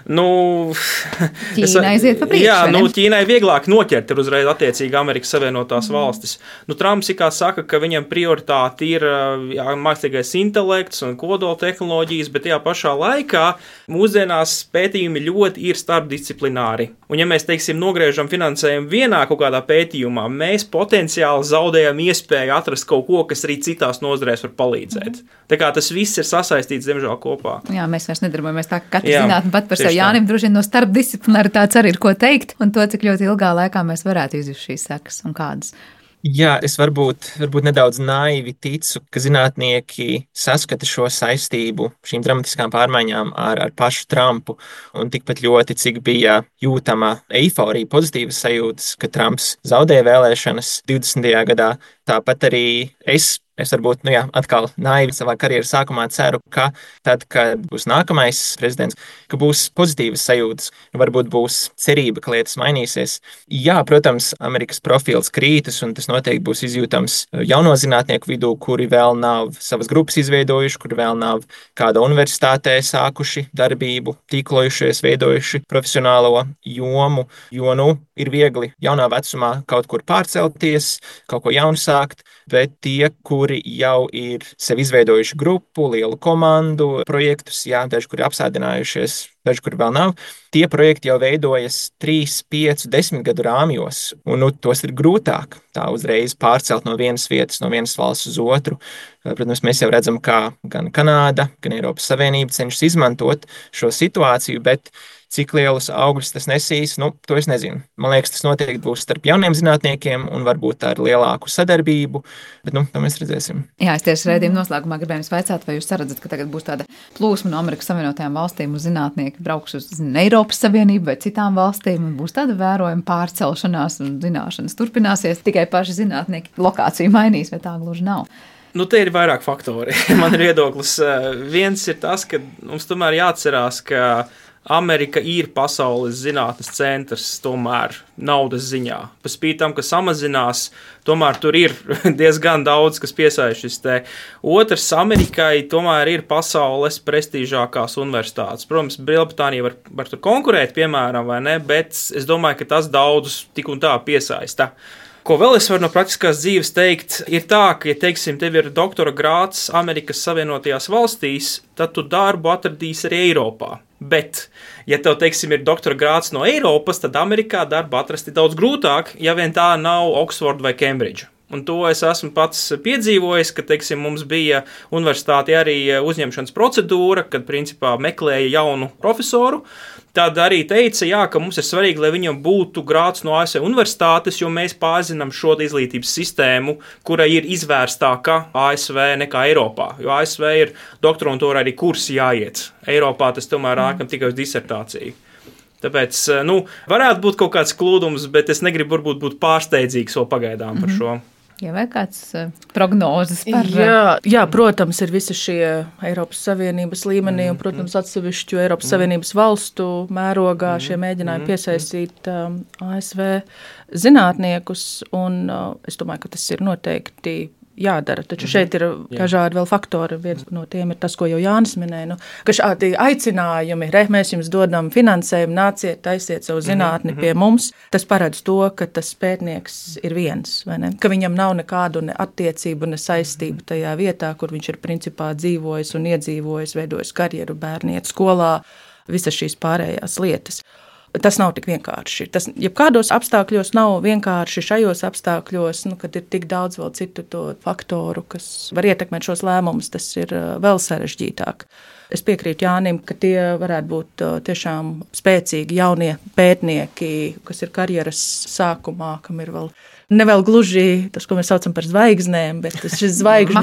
Ķīna aiziet pa priekšu. Jā, Ķīnai vieglāk noķert ir uzreiz attiecīgi Amerikas Savienotās valstis. Trumps kā saka, ka viņam prioritāte ir mākslīgais intelekts un kodola tehnoloģijas, bet tajā pašā laikā mūsdienās pētījumi ļoti ir starpdisciplināri. Un ja mēs, teiksim, nogriežam finansējumu vienā kaut kādā pētījumā, mēs potenciāli zaudējam iespēju atrast kaut ko, kas arī citās nozarēs var palīdzēt. Tā kā tas viss ir sasaistīts, diemžēl, kopā. Jā, mēs vairs nedarbojamies tā, ka katra zinātne pat par sevi. Jānim droši vien no starpdisciplinaritātes arī ir ko teikt, un to, cik ļoti ilgā laikā mēs varētu izjust šīs sekas un kādas. Jā, es varbūt nedaudz naivi ticu, ka zinātnieki saskata šo saistību šīm dramatiskām pārmaiņām ar pašu Trumpu, un tikpat ļoti, cik bija jūtama eiforija, pozitīvas sajūtas, ka Trumps zaudēja vēlēšanas 20. gadā. Tāpat arī es varbūt, atkal naivi savā karjeras sākumā ceru, ka tad, kad būs nākamais prezidents, ka būs pozitīvas sajūtas, varbūt būs cerība, ka lietas mainīsies. Jā, protams, Amerikas profils krītas, un tas noteikti būs izjūtams jauno zinātnieku vidū, kuri vēl nav savas grupas izveidojuši, kuri vēl nav kāda universitātē sākuši darbību, tīklojušies, veidojuši profesionālo jomu, jo, ir viegli jaunā vecumā kaut kur pārcelties, kaut ko jaunu sākt, bet tie, kuri jau ir sev izveidojuši grupu, lielu komandu, projektus, daži, kuri apsēdinājušies, daži, kuri vēl nav, tie projekti jau veidojas 3, 5, 10 gadu rāmjos, un tos ir grūtāk tā uzreiz pārcelt no vienas vietas, no vienas valsts uz otru. Protams, mēs jau redzam, kā gan Kanāda, gan Eiropas Savienība cenšas izmantot šo situāciju, bet cik lielus augļus tas nesīs, to es nezinu. Man liekas, tas noteikti būs starp jauniem zinātniekiem un varbūt ar lielāku sadarbību, bet to mēs redzēsim. Jā, es tieši raidījuma noslēgumā gribēju jums vaicāt, vai jūs saredzat, ka tagad būs tāda plūsma no Amerikas Savienotajām valstīm uz zinātnieki brauks uz Eiropas Savienību vai citām valstīm un būs tāda vērojama pārcelšanās un zināšanas turpināsies, tikai paši zinātnieki lokāciju mainīs, vai tā gluži nav? Te ir vairāk faktori. Man ir viedoklis. Viens ir tas, ka mums tomēr jāatcerās, ka Amerika ir pasaules zinātnes centrs tomēr naudas ziņā. Pa spīti tam, ka samazinās, tomēr tur ir diezgan daudz, kas piesaista šis te. Otrs, Amerikai tomēr ir pasaules prestīžākās universitātes. Protams, Lielbritānija var tur konkurēt, piemēram, vai ne, bet es domāju, ka tas daudzus tik un tā piesaista. Ko vēl es varu no praktiskās dzīves teikt, ir tā, ka, ja, teiksim, tev ir doktora grāds Amerikas Savienotajās valstīs, tad tu darbu atradīsi arī Eiropā. Bet, ja tev, teiksim, ir doktora grāds no Eiropas, tad Amerikā darbu atrast ir daudz grūtāk, ja vien tā nav Oksforda vai Kembridža. Un to es esmu pats piedzīvojis, ka, teiksim, mums bija universitātē arī uzņemšanas procedūra, kad, principā, meklēja jaunu profesoru. Tad arī teica, jā, ka mums ir svarīgi, lai viņam būtu grāds no ASV universitātes, jo mēs pārzinām šo izglītības sistēmu, kura ir izvērstāka ASV nekā Eiropā. Jo ASV ir doktorantūra arī kursi jāiet. Eiropā tas tomēr ākam tikai uz disertāciju. Tāpēc, varētu būt kaut kāds klūdums, bet es negribu varbūt būt pārsteidzīgs vēl pagaidām par šo. Ja vai kāds prognozes par... Jā, protams, ir visi šie Eiropas Savienības līmenī un, protams, atsevišķu Eiropas Savienības valstu mērogā šie mēģinājumi piesaistīt ASV zinātniekus, un es domāju, ka tas ir noteikti jādara. Taču šeit ir dažādi vēl faktori. Viens no tiem ir tas, ko jau Jānis minēja, ka šādi aicinājumi, mēs jums dodam finansējumu, nāciet, taisiet savu zinātni pie mums, tas paredz to, ka tas pētnieks ir viens, vai ne? Ka viņam nav nekādu ne attiecību, ne saistību tajā vietā, kur viņš ir principā dzīvojis un iedzīvojis, veidojis karjeru, bērniet skolā, visas šīs pārējās lietas. Tas nav tik vienkārši. Tas jebkādos apstākļos nav vienkārši šajos apstākļos, kad ir tik daudz vēl citu to faktoru, kas var ietekmēt šos lēmumus, tas ir vēl sarežģītāk. Es piekrītu Jānim, ka tie varētu būt tiešām spēcīgi jaunie pētnieki, kas ir karjeras sākumā, kam ir vēl nevēl gluži tas, ko mēs saucam par zvaigznēm, bet tas šis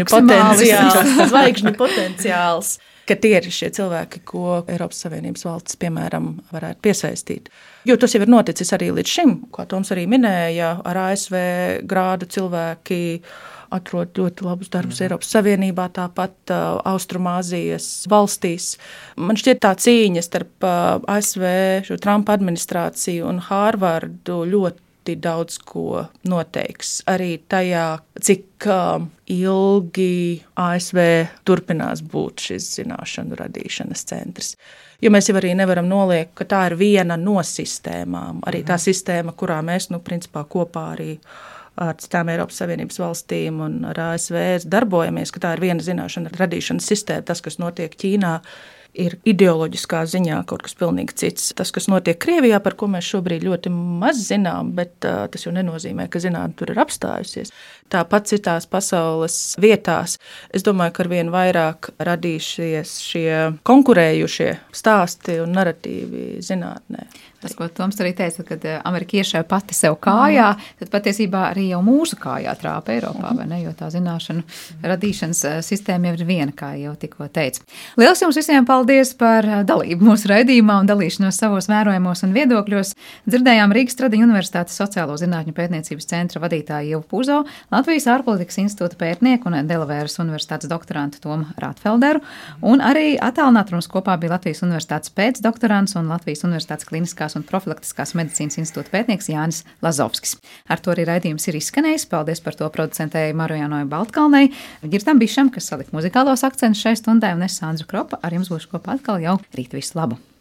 zvaigžņu potenciāls. Ka tie ir šie cilvēki, ko Eiropas Savienības valstis, piemēram, varētu piesaistīt. Jo tas jau ir noticis arī līdz šim, ko Toms arī minēja, ar ASV grādu cilvēki atrod ļoti labus darbus Eiropas Savienībā, tāpat Austrumāzijas valstīs. Man šķiet tā cīņa starp ASV, šo Trumpa administrāciju un Hārvardu ļoti daudz ko noteiks. Arī tajā, cik ilgi ASV turpinās būt šis zināšanu radīšanas centrs. Jo mēs jau arī nevaram noliekt, ka tā ir viena no sistēmām. Arī tā sistēma, kurā mēs, principā kopā arī ar citām Eiropas Savienības valstīm un ar ASV darbojamies, ka tā ir viena zināšanu radīšanas sistēma. Tas, kas notiek Ķīnā, ir ideoloģiskā ziņā kaut kas pilnīgi cits. Tas, kas notiek Krievijā, par ko mēs šobrīd ļoti maz zinām, bet tas jau nenozīmē, ka zinātne tur ir apstājusies. Tāpat citās pasaules vietās, es domāju, ka arvien vairāk radīšies šie konkurējušie stāsti un naratīvi zinātnē. Tas, ko Toms arī teica, kad amerikieši pati sev kājā, tad patiesībā arī jau mūsu kājā trāpa Eiropā, vai ne? Jo tā zināšanu radīšanas sistēma jau ir viena, kā jau tikko teica. Liels jums visiem paldies par dalību mūsu raidījumā un dalīšanos savos vērojumos un viedokļos. Dzirdējām Rīgas Tradiņu Universitātes sociālo zinātņu pētniecības centra vadītāju Ivu Puzo, Latvijas ārpolitikas institūta pētnieku un Delavēras Universitātes doktorantu Tomu Rātfelderu, un arī attālināti mums kopā bija Latvijas Universitātes pēcdoktorants un Latvijas Universitātes kliniskās un profilaktiskās medicīnas institūta pētnieks Jānis Lazovskis. Ar to arī raidījums ir izskanējis. Paldies par to producentēju Marujānai Baltkalnei, Girtam Bišam, kas salika muzikālos akcentus šai stundai, un es Sandra Kropa ar jums būšu kopā atkal jau rīt. Visu labu!